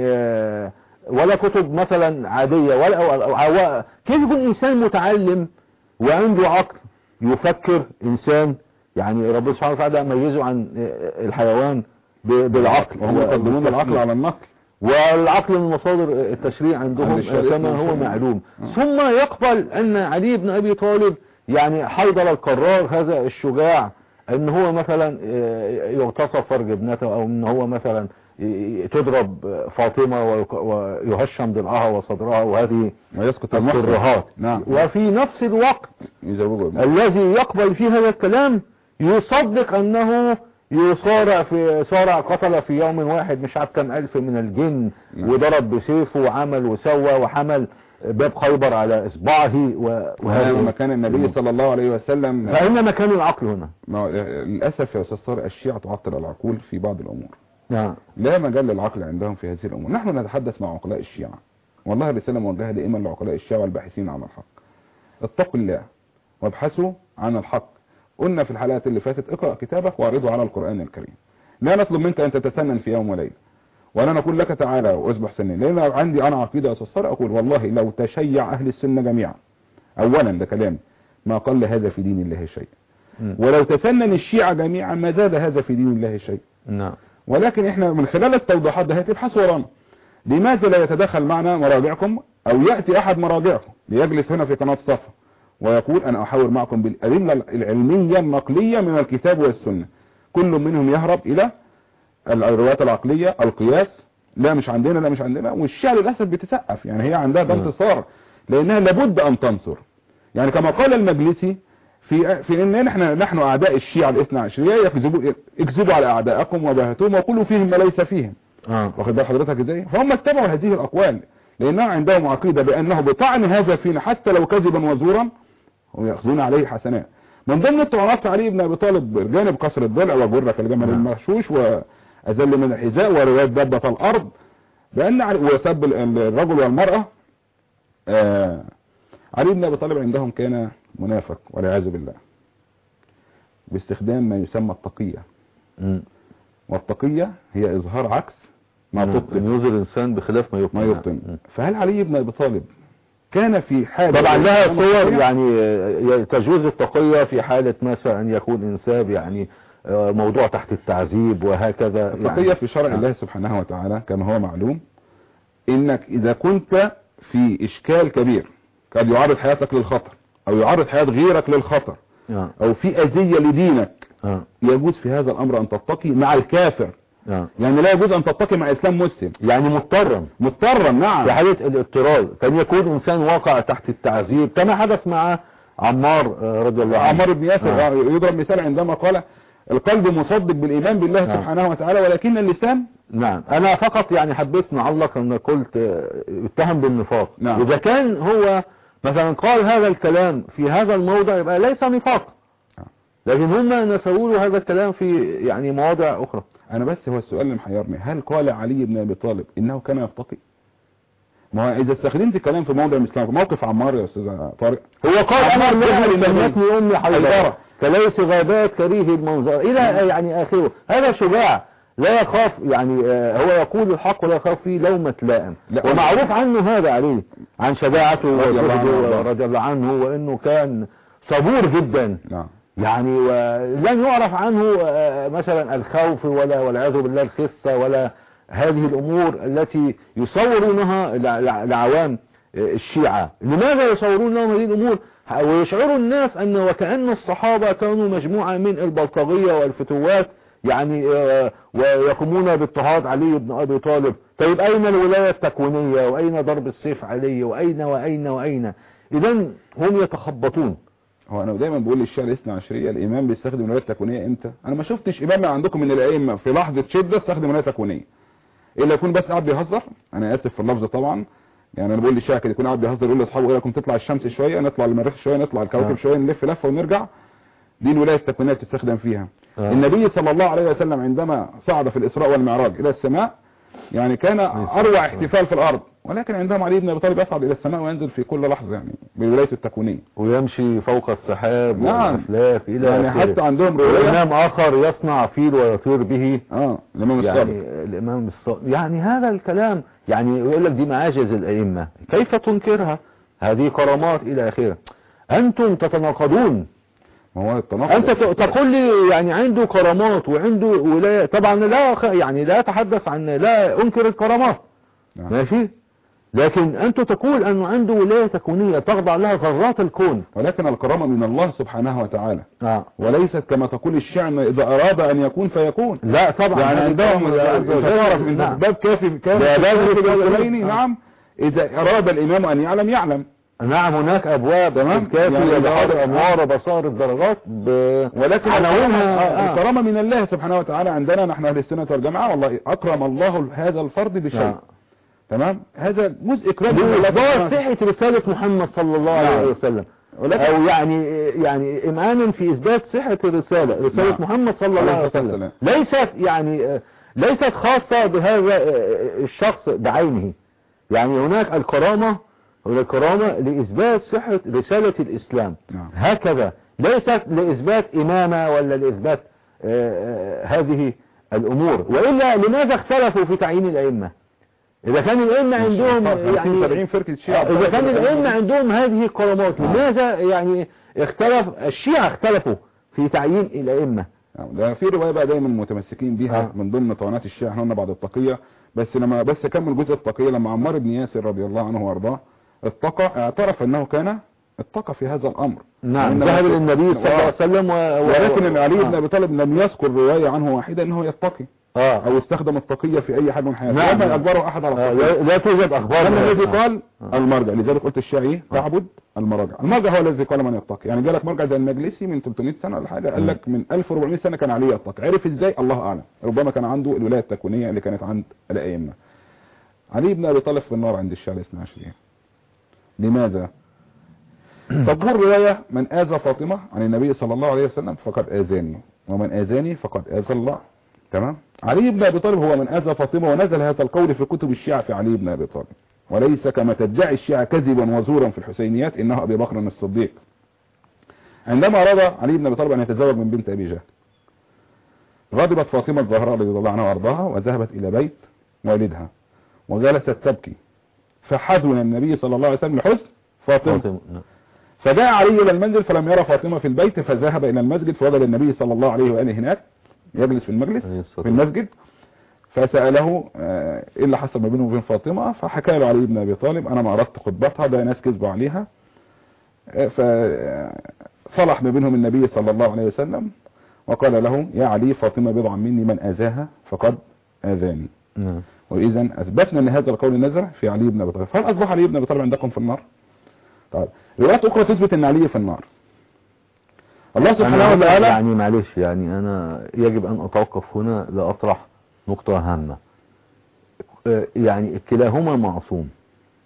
ولا كتب مثلا عادية ولا. كيف يكون انسان متعلم وعنده عقل يفكر انسان يعني ربنا سبحانه وتعالى ميزه عن الحيوان بالعقل، وهم يقدمون العقل على النقل، والعقل من مصادر التشريع عندهم كما هو معلوم. ثم يقبل ان علي بن ابي طالب يعني حيدر القرار هذا الشجاع ان هو مثلا يغتصب فرج ابنته او ان هو مثلا تضرب فاطمة ويهشم ضلعها وصدرها وهذه ويسقط الترهات. نعم. وفي نفس الوقت الذي يقبل فيه هذا الكلام يصدق انه يصارع في صارع قتل في يوم واحد مش عارف كم الف من الجن. نعم. وضرب بسيفه وعمل وسوى وحمل باب خيبر على اصبعه وهذا مكان النبي صلى الله عليه وسلم. فإن مكان العقل هنا للأسف يا أستاذ طارق الشيعة تعطل العقول في بعض الأمور. نعم. لا مجال للعقل عندهم في هذه الأمور. نحن نتحدث مع عقلاء الشيعة، والله الرسالة موجهة دائما لعقلاء الشيعة والباحثين عن الحق. اتقوا الله وابحثوا عن الحق. قلنا في الحلقات اللي فاتت اقرأ كتابك واعرضه على القرآن الكريم. لا نطلب منك أن تتسنن في يوم وليلة، ولا نقول لك تعالى واصبح سنين، لأن عندي أنا عقيدة يا أستاذ طارق أقول والله لو تشيع أهل السنة جميعا أولا ده كلام ما قل هذا في دين الله شيء، ولو تسنن الشيعة جميعا ما زاد هذا في دين الله شيء. نعم. ولكن احنا من خلال التوضيحات ده هتبحث ورانا لماذا لا يتدخل معنا مراجعكم او يأتي احد مراجعكم ليجلس هنا في قناة صفا ويقول انا احاور معكم بالأدلة العلمية النقلية من الكتاب والسنة. كل منهم يهرب الى الروايات العقلية القياس، لا مش عندنا لا مش عندنا، والشيعة للأسف بتسقف يعني هي عندها ده انتصار لانها لابد ان تنصر. يعني كما قال المجلسي في في ان نحن نحن اعداء الشيعة الاثنى عشرية يكذبوا يكذبوا على اعدائكم وبهتوهم وقولوا فيهم ما ليس فيهم. اه واخد بال حضرتك ازاي؟ فهم اتبعوا هذه الاقوال لانها عندهم عقيدة بانه بطعن هذا فينا حتى لو كذبا وزورا هم ياخذون عليه حسنات. من ضمن الطعنات علي بن ابي طالب جانب قصر الضلع وجرك الجمل المغشوش واذل من الحذاء ورواية دبة الارض بان وسب الرجل والمرأة. آه علي بن ابي طالب عندهم كان منافق والعياذ بالله باستخدام ما يسمى التقية. م. والتقية هي اظهار عكس ما تبطن، يظهر الانسان بخلاف ما يبطن. ما يبطن. فهل علي بن ابي طالب كان في حالة طبعا لها صور يعني تجوز التقية في حالة مثلا ان يكون انساب يعني موضوع تحت التعذيب وهكذا. التقية يعني في شرع الله سبحانه وتعالى كما هو معلوم انك اذا كنت في اشكال كبير قد يعرض حياتك للخطر او يعرض حياة غيرك للخطر آه. او في اذية لدينك آه. يجوز في هذا الامر ان تتقي مع الكافر. آه. يعني لا يجوز ان تتقي مع اسلام مسلم، يعني مضطرا مضطرا نعم في حالة الاضطرار كان يكون انسان واقع تحت التعذيب كما حدث مع عمار رضي الله عنه. عمار بن ياسر آه. يضرب مثال عندما قال القلب مصدق بالايمان بالله آه. سبحانه وتعالى ولكن اللسان. نعم. انا فقط يعني حبيت نعلق ان قلت اتهم بالنفاق. نعم. اذا كان هو مثلا قال هذا الكلام في هذا الموضع يبقى ليس نفاق، لكن هم نسوا له هذا الكلام في يعني مواضع اخرى. انا بس هو السؤال اللي محيرني هل قال علي بن ابي طالب انه كان يتقي؟ ما هو اذا استخدمت الكلام في موضع الاسلام في موقف عمار يا استاذ طارق، هو قال انا الذي سمتني امي حيدرة حيدرة. فليس غابات كريه المنظر الى يعني اخره. هذا شجاع لا يخاف، يعني آه، هو يقول الحق ولا يخاف فيه لومة لائم، لا. ومعروف عنه هذا عليه عن شجاعته رضي الله عنه وزهده وارضاه. رضي الله عنه، وانه كان صبور جدا. نعم. يعني ولن يعرف عنه آه، مثلا الخوف ولا والعياذ بالله الخسة ولا هذه الامور التي يصورونها لع- لع- لعوام آه، الشيعة. لماذا يصورون لهم هذه الامور ويشعروا الناس ان وكأن الصحابة كانوا مجموعة من البلطجية والفتوات، يعني آه، ويقومون باضطهاد علي بن ابي طالب. طيب اين الولاية التكوينية واين ضرب السيف علي واين واين واين؟ اذا هم يتخبطون. هو انا دايما بقول للشيعة الاثنى عشرية الامام بيستخدم الولايه التكوينيه امتى؟ انا ما شفتش امام عندكم من الائمه في لحظه شده استخدم الولايه التكوينيه الا يكون بس قاعد بيهزر. انا اسف في اللفظ طبعا، يعني انا بقول للشيعة كده يكون قاعد بيهزر يقول لاصحابه ايه رايكم تطلع الشمس شويه، نطلع المريخ شويه، نطلع الكواكب شويه، نلف لفه ونرجع. دي الولايه التكوينيه بتستخدم فيها. آه. النبي صلى الله عليه وسلم عندما صعد في الاسراء والمعراج الى السماء يعني كان اروع احتفال في الارض، ولكن عندما علي بن ابي طالب يصعد الى السماء وينزل في كل لحظه يعني بولايته التكوينيه، ويمشي فوق السحاب نعم. والافلاك الى يعني آخره. حتى عندهم روايه وإمام آخر يصنع فيل ويطير به. اه الامام الصادق. يعني الإمام الصادق، يعني هذا الكلام يعني يقول لك دي معاجز الأئمة، كيف تنكرها؟ هذه كرامات إلى آخره. أنتم تتناقضون. ما هو التناقض أنت تقول لي يعني عنده كرامات وعنده ولاية، طبعا لا يعني لا أتحدث عن لا أنكر الكرامات، نعم. ماشي، لكن أنت تقول أنه عنده ولاية تكوينية تخضع لها ذرات الكون. ولكن الكرامه من الله سبحانه وتعالى، آه. وليست كما تقول الشيعة اذا اراد ان يكون فيكون. لا طبعا يعني عندهم تعرف من نعم. باب كافي كافي نعم اذا اراد الامام ان يعلم يعلم. نعم هناك ابواب تمام كافي يعني بحر آه. انوار بصار الدرجات ب... ولكن عناوينها الكرامة, آه. الكرامة من الله سبحانه وتعالى. عندنا نحن اهل السنة والجماعة والله اكرم الله هذا الفرد بشيء. نعم. تمام هذا جزء اكرام من الله بإصدار سبحانه صحة رسالة محمد صلى الله نعم. عليه وسلم، ولكن او يعني يعني امانا في اثبات صحة الرسالة رسالة نعم. محمد صلى الله عليه السلام. وسلم، ليست يعني ليست خاصة بهذا الشخص بعينه. يعني هناك الكرامة والكرامة لإثبات صحة رسالة الإسلام. نعم. هكذا ليست لإثبات إمامة ولا لإثبات آه، آه، هذه الأمور. وإلا لماذا اختلفوا في تعيين الأئمة؟ إذا كان الأئمة عندهم يعني سبعين فرقة الشيعة، إذا كان الأئمة عندهم هذه الكرامات لماذا يعني اختلف الشيعة اختلفوا في تعيين الأئمة؟ ده في رواية بقى دايما متمسكين بيها آه. من ضمن طعنات الشيعة. احنا قلنا بعد التقية، بس لما بس كمل جزء التقية لما عمار بن ياسر رضي الله عنه وارضاه اتقى، اعترف انه كان اتقى في هذا الامر. نعم ذهب للنبي صلى الله عليه وسلم و... ولكن علي بن آه. ابي طالب لم يذكر رواية عنه واحدة انه يتقي آه. او استخدم التقية في اي حاجة من حياته. نعم. لما اجبره احد على آه. التقية. لا, لا توجد اخبار. لما الذي آه. قال آه. المرجع، لذلك قلت الشيعي تعبد المراجع. المرجع هو الذي قال من يتقي. يعني جالك مرجع زي المجلسي من ثلاثمائة سنة ولا حاجة قال لك من ألف وأربعمائة سنة كان علي يتقي. عرف ازاي؟ الله اعلم. ربما كان عنده الولاية التكوينية اللي كانت عند الائمة. علي بن ابي طالب في النار عند الشيعة الاثنى عشرية. لماذا؟ تقول رواية من آذى فاطمة عن النبي صلى الله عليه وسلم فقد آذاني، ومن آذاني فقد آذى الله. تمام؟ علي بن ابي طالب هو من آذى فاطمة، ونزل هذا القول في كتب الشيعة في علي بن ابي طالب، وليس كما تدعي الشيعة كذبا وزورا في الحسينيات انه ابي بكر الصديق. عندما اراد علي بن ابي طالب ان يتزوج من بنت ابي جهل، غضبت فاطمة الزهراء رضي الله عنها وارضاها وذهبت الى بيت والدها وجلست تبكي، فحزن النبي صلى الله عليه وسلم لحزن فاطمة. فاطمة. فجاء علي الى المنزل فلم يرى فاطمة في البيت، فذهب الى المسجد فوجد النبي صلى الله عليه وآله هناك يجلس في المجلس في المسجد، فسأله ايه اللي حصل ما بينه وبين فاطمة، فحكى له علي بن ابي طالب انا ما اردت خطبتها، ده ناس كذبوا عليها. فصلح ما بينهم النبي صلى الله عليه وسلم وقال له يا علي فاطمة بضعا مني من اذاها فقد اذاني. واذا اثبتنا ان هذا القول نزل في علي بن ابي طالب. هل اصبح علي بن ابي طالب عندكم في النار؟ طيب روايات اخرى تثبت ان علي في النار. الله سبحانه وتعالى يعني معلش يعني انا يجب ان اتوقف هنا لاطرح نقطة هامة. يعني كلاهما معصوم،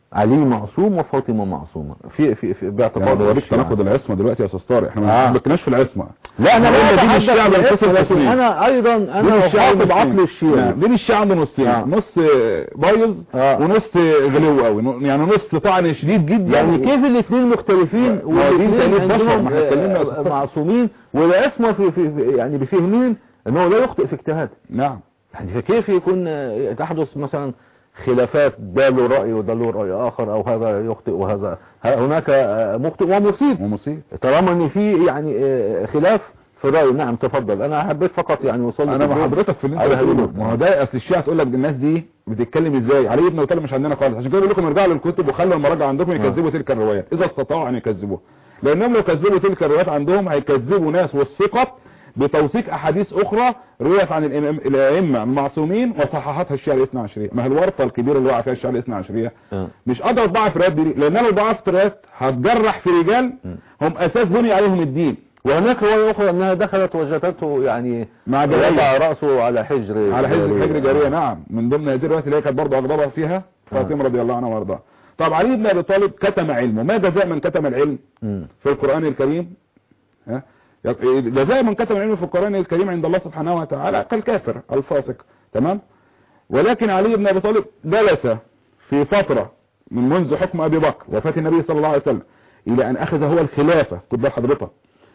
علي معصوم وفاطمه معصومه في في, في باعتقاد يعني بوريك الشيعة. تناقض العصمه دلوقتي يا استاذ طارق، احنا ما آه. بنتكلمش في العصمه. لا انا قلنا لا دين الشيعة اتحدث بينقسم بالعصمة، لكن قسمين. انا ايضا دين انا الشيعة اخاطب عقل نصين. الشيعة. نعم. دين الشيعة عنده نصين، آه. نص بايظ آه. ونص غلو قوي، يعني نص طعن شديد جدا. يعني كيف الاثنين مختلفين والاثنين والاثنين عندهم ما احنا اتكلمنا يا آه، أستاذ. معصومين، والعصمه في, في, في يعني بفهمهم انه لا يخطئ في اجتهاد. نعم. يعني فكيف يكون آه، تحدث مثلا خلافات، ده له رأي وده له رأي آخر، أو هذا يخطئ وهذا هناك آه، مخطئ ومصيب ومصيب طالما ان في يعني آه، خلاف في الرأي. نعم تفضل، انا حبيت فقط يعني وصلت انا مع حضرتك في اللي انت بتقوله. ما هو ده اصل الشيعة تقول لك الناس دي بتتكلم ازاي، علي بن ابي طالب مش عندنا خالص، عشان كده بقول لكم ارجعوا للكتب وخلوا المراجع عندكم يكذبوا تلك الروايات اذا استطاعوا ان يكذبوها، لانهم لو كذبوا تلك الروايات عندهم هيكذبوا ناس والثقة بتوثيق احاديث اخرى رويت عن الامام الائمه المعصومين وصححتها الشيعة الاثنى عشرية. ما هي الورطه الكبيره اللي وقع فيها الشيعة الاثنى عشرية آه. مش قادر اضعف الروايات دي، لان لو ضعفت الروايات هتجرح في رجال هم اساس بني عليهم الدين. وهناك رواية أخرى أنها دخلت وجدته يعني مع وضع جارية رأسه على حجر على حجر حجر جارية. نعم، من ضمن هذه الروايات اللي هي كانت برضه أغضبها فيها فاطمة رضي الله عنها وارضاها. طب علي بن أبي طالب كتم علمه، ما جزاء من كتم العلم في القرآن الكريم؟ ها؟ جزاء من كتم العلم في القرآن الكريم عند الله سبحانه وتعالى كالكافر الفاسق. تمام. ولكن علي بن أبي طالب جلس في فترة من منذ حكم أبي بكر وفاة النبي صلى الله عليه وسلم إلى أن أخذ هو الخلافة، خد بال حضرتك،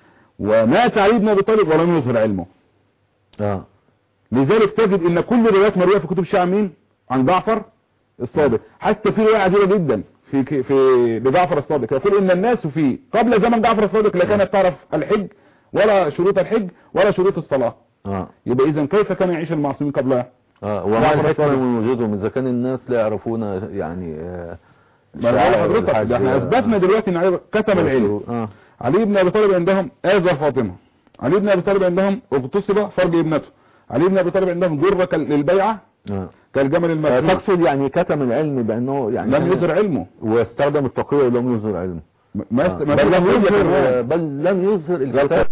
ومات علي بن أبي طالب ولم يظهر علمه. آه. لذلك تجد ان كل روايات مرويه في كتب الشيعة مين؟ عن جعفر الصادق. حتى في روايه عجيبه جدا في في لجعفر الصادق يقول ان الناس في قبل زمن جعفر الصادق لا كانت تعرف الحج ولا شروط الحج ولا شروط الصلاه. اه يبقى اذا كيف كان يعيش المعصومين قبلها؟ اه وما الحكمه من وجودهم اذا كان الناس لا يعرفون يعني آه ما بقول لحضرتك ده احنا اثبتنا دلوقتي ان علي كتم العلم. آه. علي بن ابي طالب عندهم اذى فاطمه، علي بن ابي طالب عندهم اغتصب فرج ابنته، علي بن ابي طالب عندهم جر للبيعه آه. كالجمل المسموم. تقصد يعني كتم العلم بانه يعني لم يظهر علمه واستخدم التقويه ولم يظهر علمه. ما آه. بل لم يظهر بل لم يظهر الكتاب.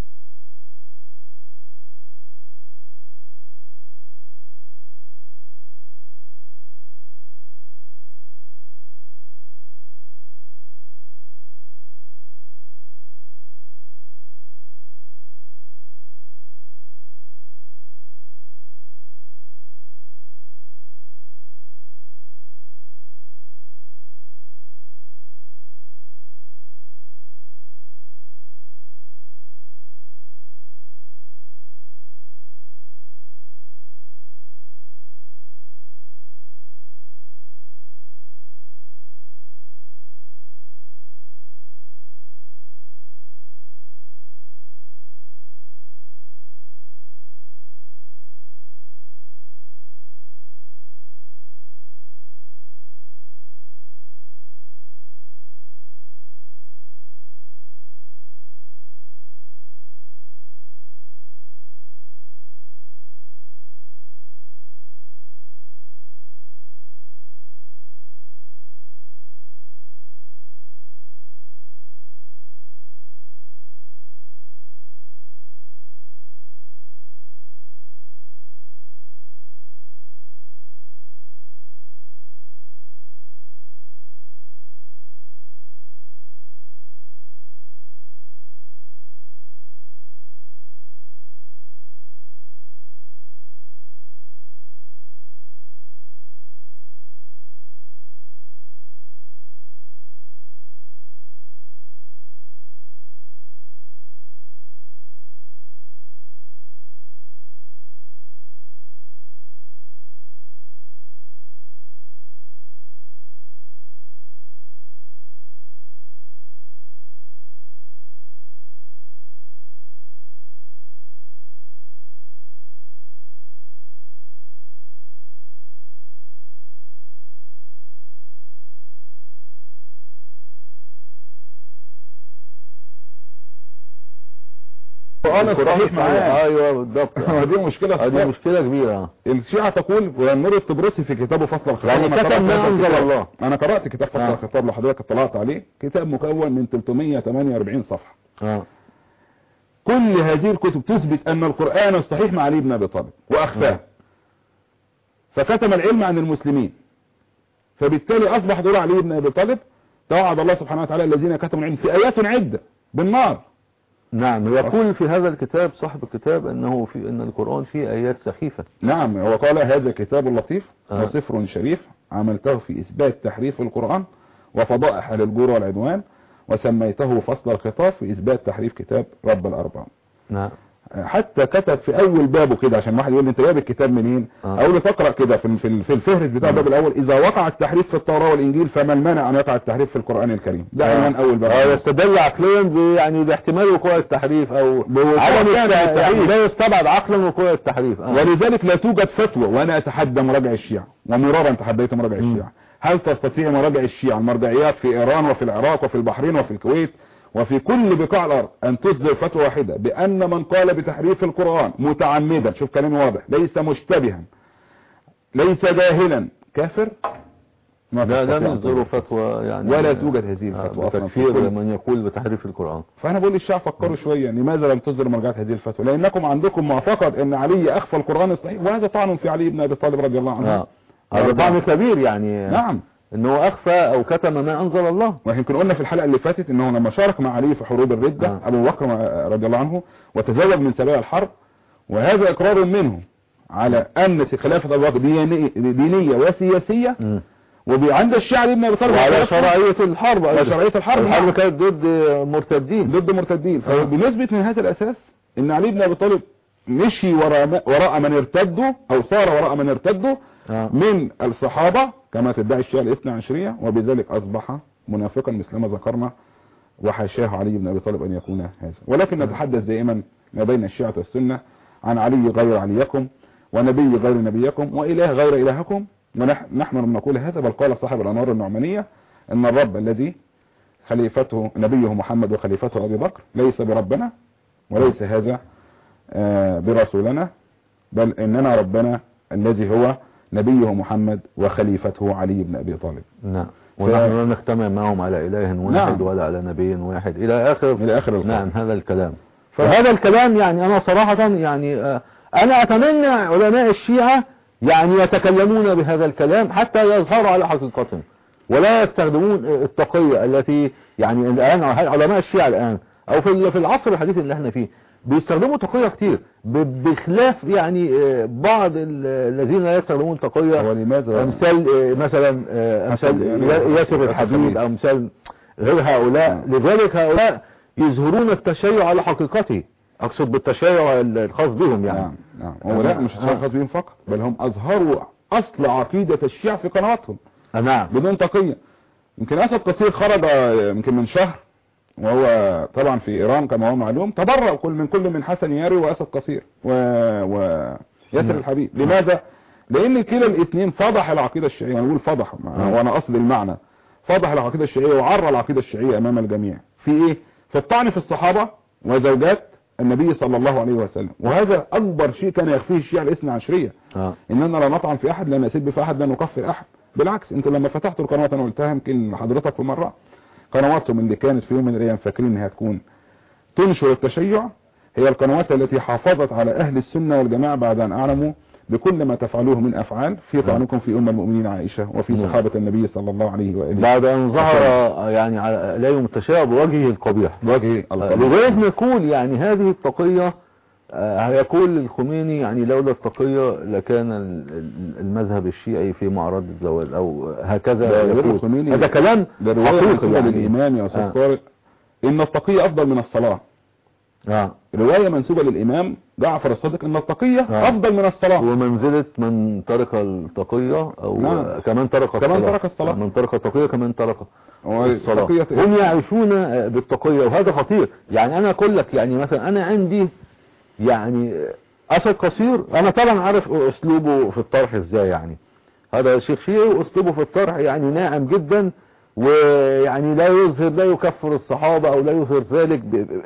القرآن الصحيح معاه. ايوه بالضبط. دي مشكلة دي مشكلة كبيرة. الشيعة تقول والنور الطبرسي في كتابه فصل الخطاب، يعني كتب ما انزل الله. انا قرأت كتاب فصل آه. الخطاب لحضرتك اطلعت عليه، كتاب مكون من ثلاثمية وثمانية وأربعين صفحة. اه كل هذه الكتب تثبت ان القرآن الصحيح مع علي بن ابي طالب واخفاه. آه. فكتم العلم عن المسلمين فبالتالي اصبح دور علي بن ابي طالب توعد الله سبحانه وتعالى الذين كتموا العلم في ايات عده بالنار. نعم، يقول في هذا الكتاب صاحب الكتاب انه في ان القرآن فيه ايات سخيفة. نعم، هو قال هذا كتاب لطيف آه. وصفر شريف عملته في اثبات تحريف القرآن وفضائح للجور والعدوان، وسميته فصل الخطاب في اثبات تحريف كتاب رب الارباب. نعم. حتى كتب في اول بابه كده، عشان واحد يقول لي انت جايب الكتاب منين؟ آه. اقول له تقرا كده في في في الفهرس بتاع الباب الاول: اذا وقع التحريف في التوراة والانجيل فما المانع ان يقع التحريف في القرآن الكريم. ده عنوان اول باب. اه يستدل عقليا ب- يعني باحتمال وقوع التحريف او عدم كان التحريف، التحريف. لا يستبعد عقلا وقوع التحريف. آه. ولذلك لا توجد فتوى، وانا اتحدى مراجع الشيعة ومرارا تحديت مراجع الشيعة، هل تستطيع مراجع الشيعة المرجعيات في ايران وفي العراق وفي البحرين وفي الكويت وفي كل بقاع الارض ان تصدر فتوى واحدة بان من قال بتحريف القرآن متعمدا، شوف كلامي واضح، ليس مشتبها ليس جاهلا كافر؟ ما لا لا تستطيع نصدر فتوى يعني ولا توجد هذه آه، الفتوى أصلاً في بتكفير كل- من يقول بتحريف القرآن. فانا بقول للشعب فكروا شوية، لماذا لم تصدر مرجعات هذه الفتوى؟ لانكم عندكم معتقد ان علي اخفى القرآن الصحيح، وهذا طعن في علي بن ابي طالب رضي الله عنه. اه هذا طعن كبير يعني. نعم، انه اخفى او كتم ما انزل الله. ويمكن قلنا في الحلقة اللي فاتت انه لما شارك مع علي في حروب الردة آه. ابو بكر رضي الله عنه وتزوج من سبايا الحرب، وهذا اقرار منه على ان خلافة ابو بكر دينية, دينية وسياسية، م. وعند الشيعة ابن ابي طالب وعلى شرعية الحرب أيضا. وشرعية الحرب الحرب نعم. كانت ضد مرتدين. ضد مرتدين. آه. فبنسبة من هذا الاساس ان علي بن ابي طالب مشي وراء وراء من ارتدوا او صار وراء من ارتدوا آه. من الصحابة كما تدعي الشيعة الاثنى عشرية، وبذلك اصبح منافقا مثل ما ذكرنا، وحاشاه علي بن ابي طالب ان يكون هذا. ولكن نتحدث دائما ما بين الشيعة والسنة عن علي غير عليكم، ونبي غير نبيكم، واله غير الهكم، ونحن لم نقول هذا، بل قال صاحب الانوار النعمانية ان الرب الذي خليفته نبيه محمد وخليفته ابي بكر ليس بربنا، وليس هذا آه برسولنا، بل اننا ربنا الذي هو نبيه محمد وخليفته علي بن ابي طالب. نعم. ونحن لا نجتمع معهم على اله واحد نعم. ولا على نبي واحد الى اخر الى اخر القول. نعم هذا الكلام. فهذا الكلام يعني انا صراحة يعني آه انا اتمنى علماء الشيعة يعني يتكلمون بهذا الكلام حتى يظهروا على حقيقتهم، ولا يستخدمون التقية التي يعني الان علماء الشيعة الان او في في العصر الحديث اللي احنا فيه بيستخدموا تقية كتير بخلاف يعني بعض الذين لا يستخدمون تقية. ولماذا امثال مثلا امثال ياسر الحديد او امثال غير هؤلاء. لذلك هؤلاء يظهرون التشيع على حقيقته، اقصد بالتشيع الخاص بهم يعني. نعم نعم. هو لا مش التشيع الخاص بهم فقط، بل هم اظهروا اصل عقيدة الشيعة في قنواتهم. نعم. بدون تقية. يمكن اسد قصير خرج يمكن من شهر، وهو طبعا في ايران كما هو معلوم، تبرأ كل من كل من حسن ياري واسد قصير و... وياسر الحبيب. لماذا؟ لان كلا الاثنين فضح العقيدة الشيعية، وانا بقول فضح وانا اصل المعنى، فضح العقيدة الشيعية وعرى العقيدة الشيعية امام الجميع في ايه؟ في الطعن في الصحابة وزوجات النبي صلى الله عليه وسلم، وهذا اكبر شيء كان يخفيه الشيعة الاثنى عشرية. آه. اننا لا نطعن في احد، لا نسب في احد، لا نكفر احد، بالعكس. انتوا لما فتحتوا القنوات انا قلتها يمكن حضرتك في مرة، قنواتهم اللي كانت في يوم من الايام فاكرين انها تكون تنشر التشيع هي القنوات التي حافظت على اهل السنة والجماعة بعد ان اعلموا بكل ما تفعلوه من افعال في طعنكم في ام المؤمنين عائشة وفي صحابة النبي صلى الله عليه وآله بعد ان ظهر يعني عليهم التشيع بوجهه القبيح. بوجه لغاية ما يقول يعني هذه التقية هيقول الخميني يعني لولا التقية لكان المذهب الشيعي في معرض الزوال او هكذا يقول. هذا كلام حقيقي يعني. للامام يا استاذ طارق ان التقية افضل من الصلاة. آه. رواية منسوبة للامام جعفر الصادق ان التقية آه. افضل من الصلاة، ومنزلة من ترك التقية او نعم. كمان ترك الصلاة. كمان ترك الصلاة. من ترك التقية كمان ترك الصلاة. التقية هم يعيشون بالتقية وهذا خطير. يعني انا اقول لك يعني مثلا انا عندي يعني اسد قصير، انا طبعا عارف اسلوبه في الطرح ازاي، يعني هذا شيخ شيعي واسلوبه في الطرح يعني ناعم جدا، ويعني لا يظهر لا يكفر الصحابة او لا يظهر ذلك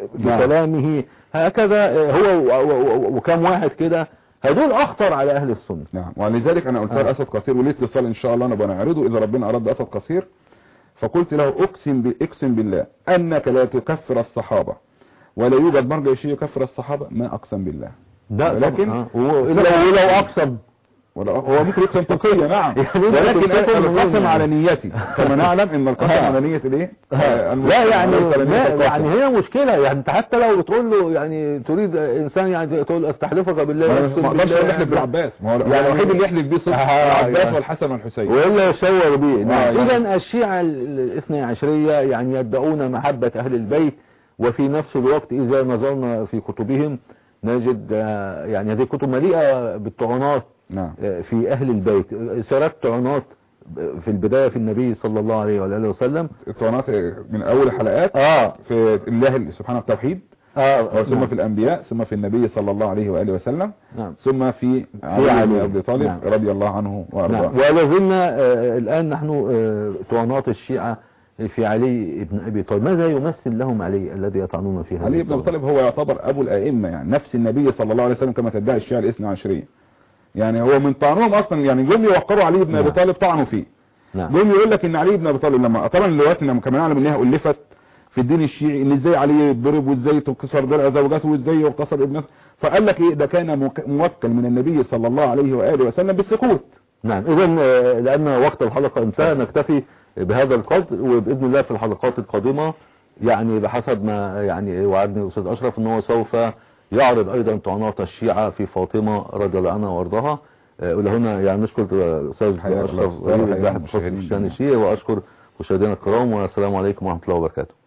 بكلامه هكذا هو وكم واحد كده، هدول اخطر على اهل السنة. نعم. ولذلك انا قلت له اسد قصير وليه اتصال ان شاء الله نبقى نعرضه اذا ربنا اراد اسد قصير. فقلت له اقسم باقسم بالله انك لا تكفر الصحابة ولا يوجد مرجع شيء يكفر الصحابة، ما اقسم بالله. ده لكن آه. ولو اقسم ولا هو ممكن يقسم تنقية نعم يعني ولكن يكون القسم يعني. على نيتي كما نعلم ان القسم آه. على نية الايه آه. الم- لا يعني وليس على نية لا القسم. يعني هي مشكلة يعني انت حتى لو بتقول له يعني تريد انسان يعني تقول استحلفك بالله ما اقسم ما اقدرش بالله يحلف بالعباس ما هو يعني يعني الوحيد اللي يحلف بيه صدق آه، العباس يعني. والحسن والحسين والا يشور به. نعم. يعني. اذا الشيعة الاثني عشرية يعني يدعون محبة اهل البيت، وفي نفس الوقت اذا نظرنا في كتبهم نجد آه، يعني هذه الكتب مليئة بالطعنات نعم آه، في اهل البيت، سردت طعنات في البداية في النبي صلى الله عليه وآله وسلم، الطعنات من اول الحلقات اه في الله سبحانه التوحيد اه ثم نعم. في الانبياء ثم في النبي صلى الله عليه واله وسلم نعم. ثم في علي علي. بن ابي طالب نعم. رضي الله عنه وارضاه. نعم. ولا زلنا آه، الآن نحن آه، طعنات الشيعة في علي بن أبي طالب، ماذا يمثل لهم علي الذي يطعنون فيه؟ علي بن ابي طالب هو يعتبر ابو الائمه يعني نفس النبي صلى الله عليه وسلم كما تدعي الشيعه الاثنى عشريه. يعني هو من طعنهم اصلا يعني جم يوقروا علي بن ابي نعم. طالب طعنوا فيه. نعم. جم يقول لك ان علي بن ابي طالب لما طبعا دلوقتي لما كمان نعلم انها الفت في الدين الشيعي ان ازاي علي يتضرب وازاي تكسر درع زوجته وازاي يغتصب ابنته، فقال لك ايه ده كان موك- موكل من النبي صلى الله عليه واله وسلم بالسكوت. نعم. إذا آه، لأن وقت الحلقة انتهى نكتفي بهذا القدر، وبإذن الله في الحلقات القادمة يعني بحسب ما يعني وعدني الأستاذ أشرف أنه سوف يعرض أيضا طعنات الشيعة في فاطمة رضي الله عنها وارضاها. آه، ولهنا يعني نشكر الأستاذ حياك الله. أشرف ولي حياك الباحث في المشاهدين. الشأن الشيعي، وأشكر مشاهدينا الكرام، والسلام عليكم ورحمة الله وبركاته.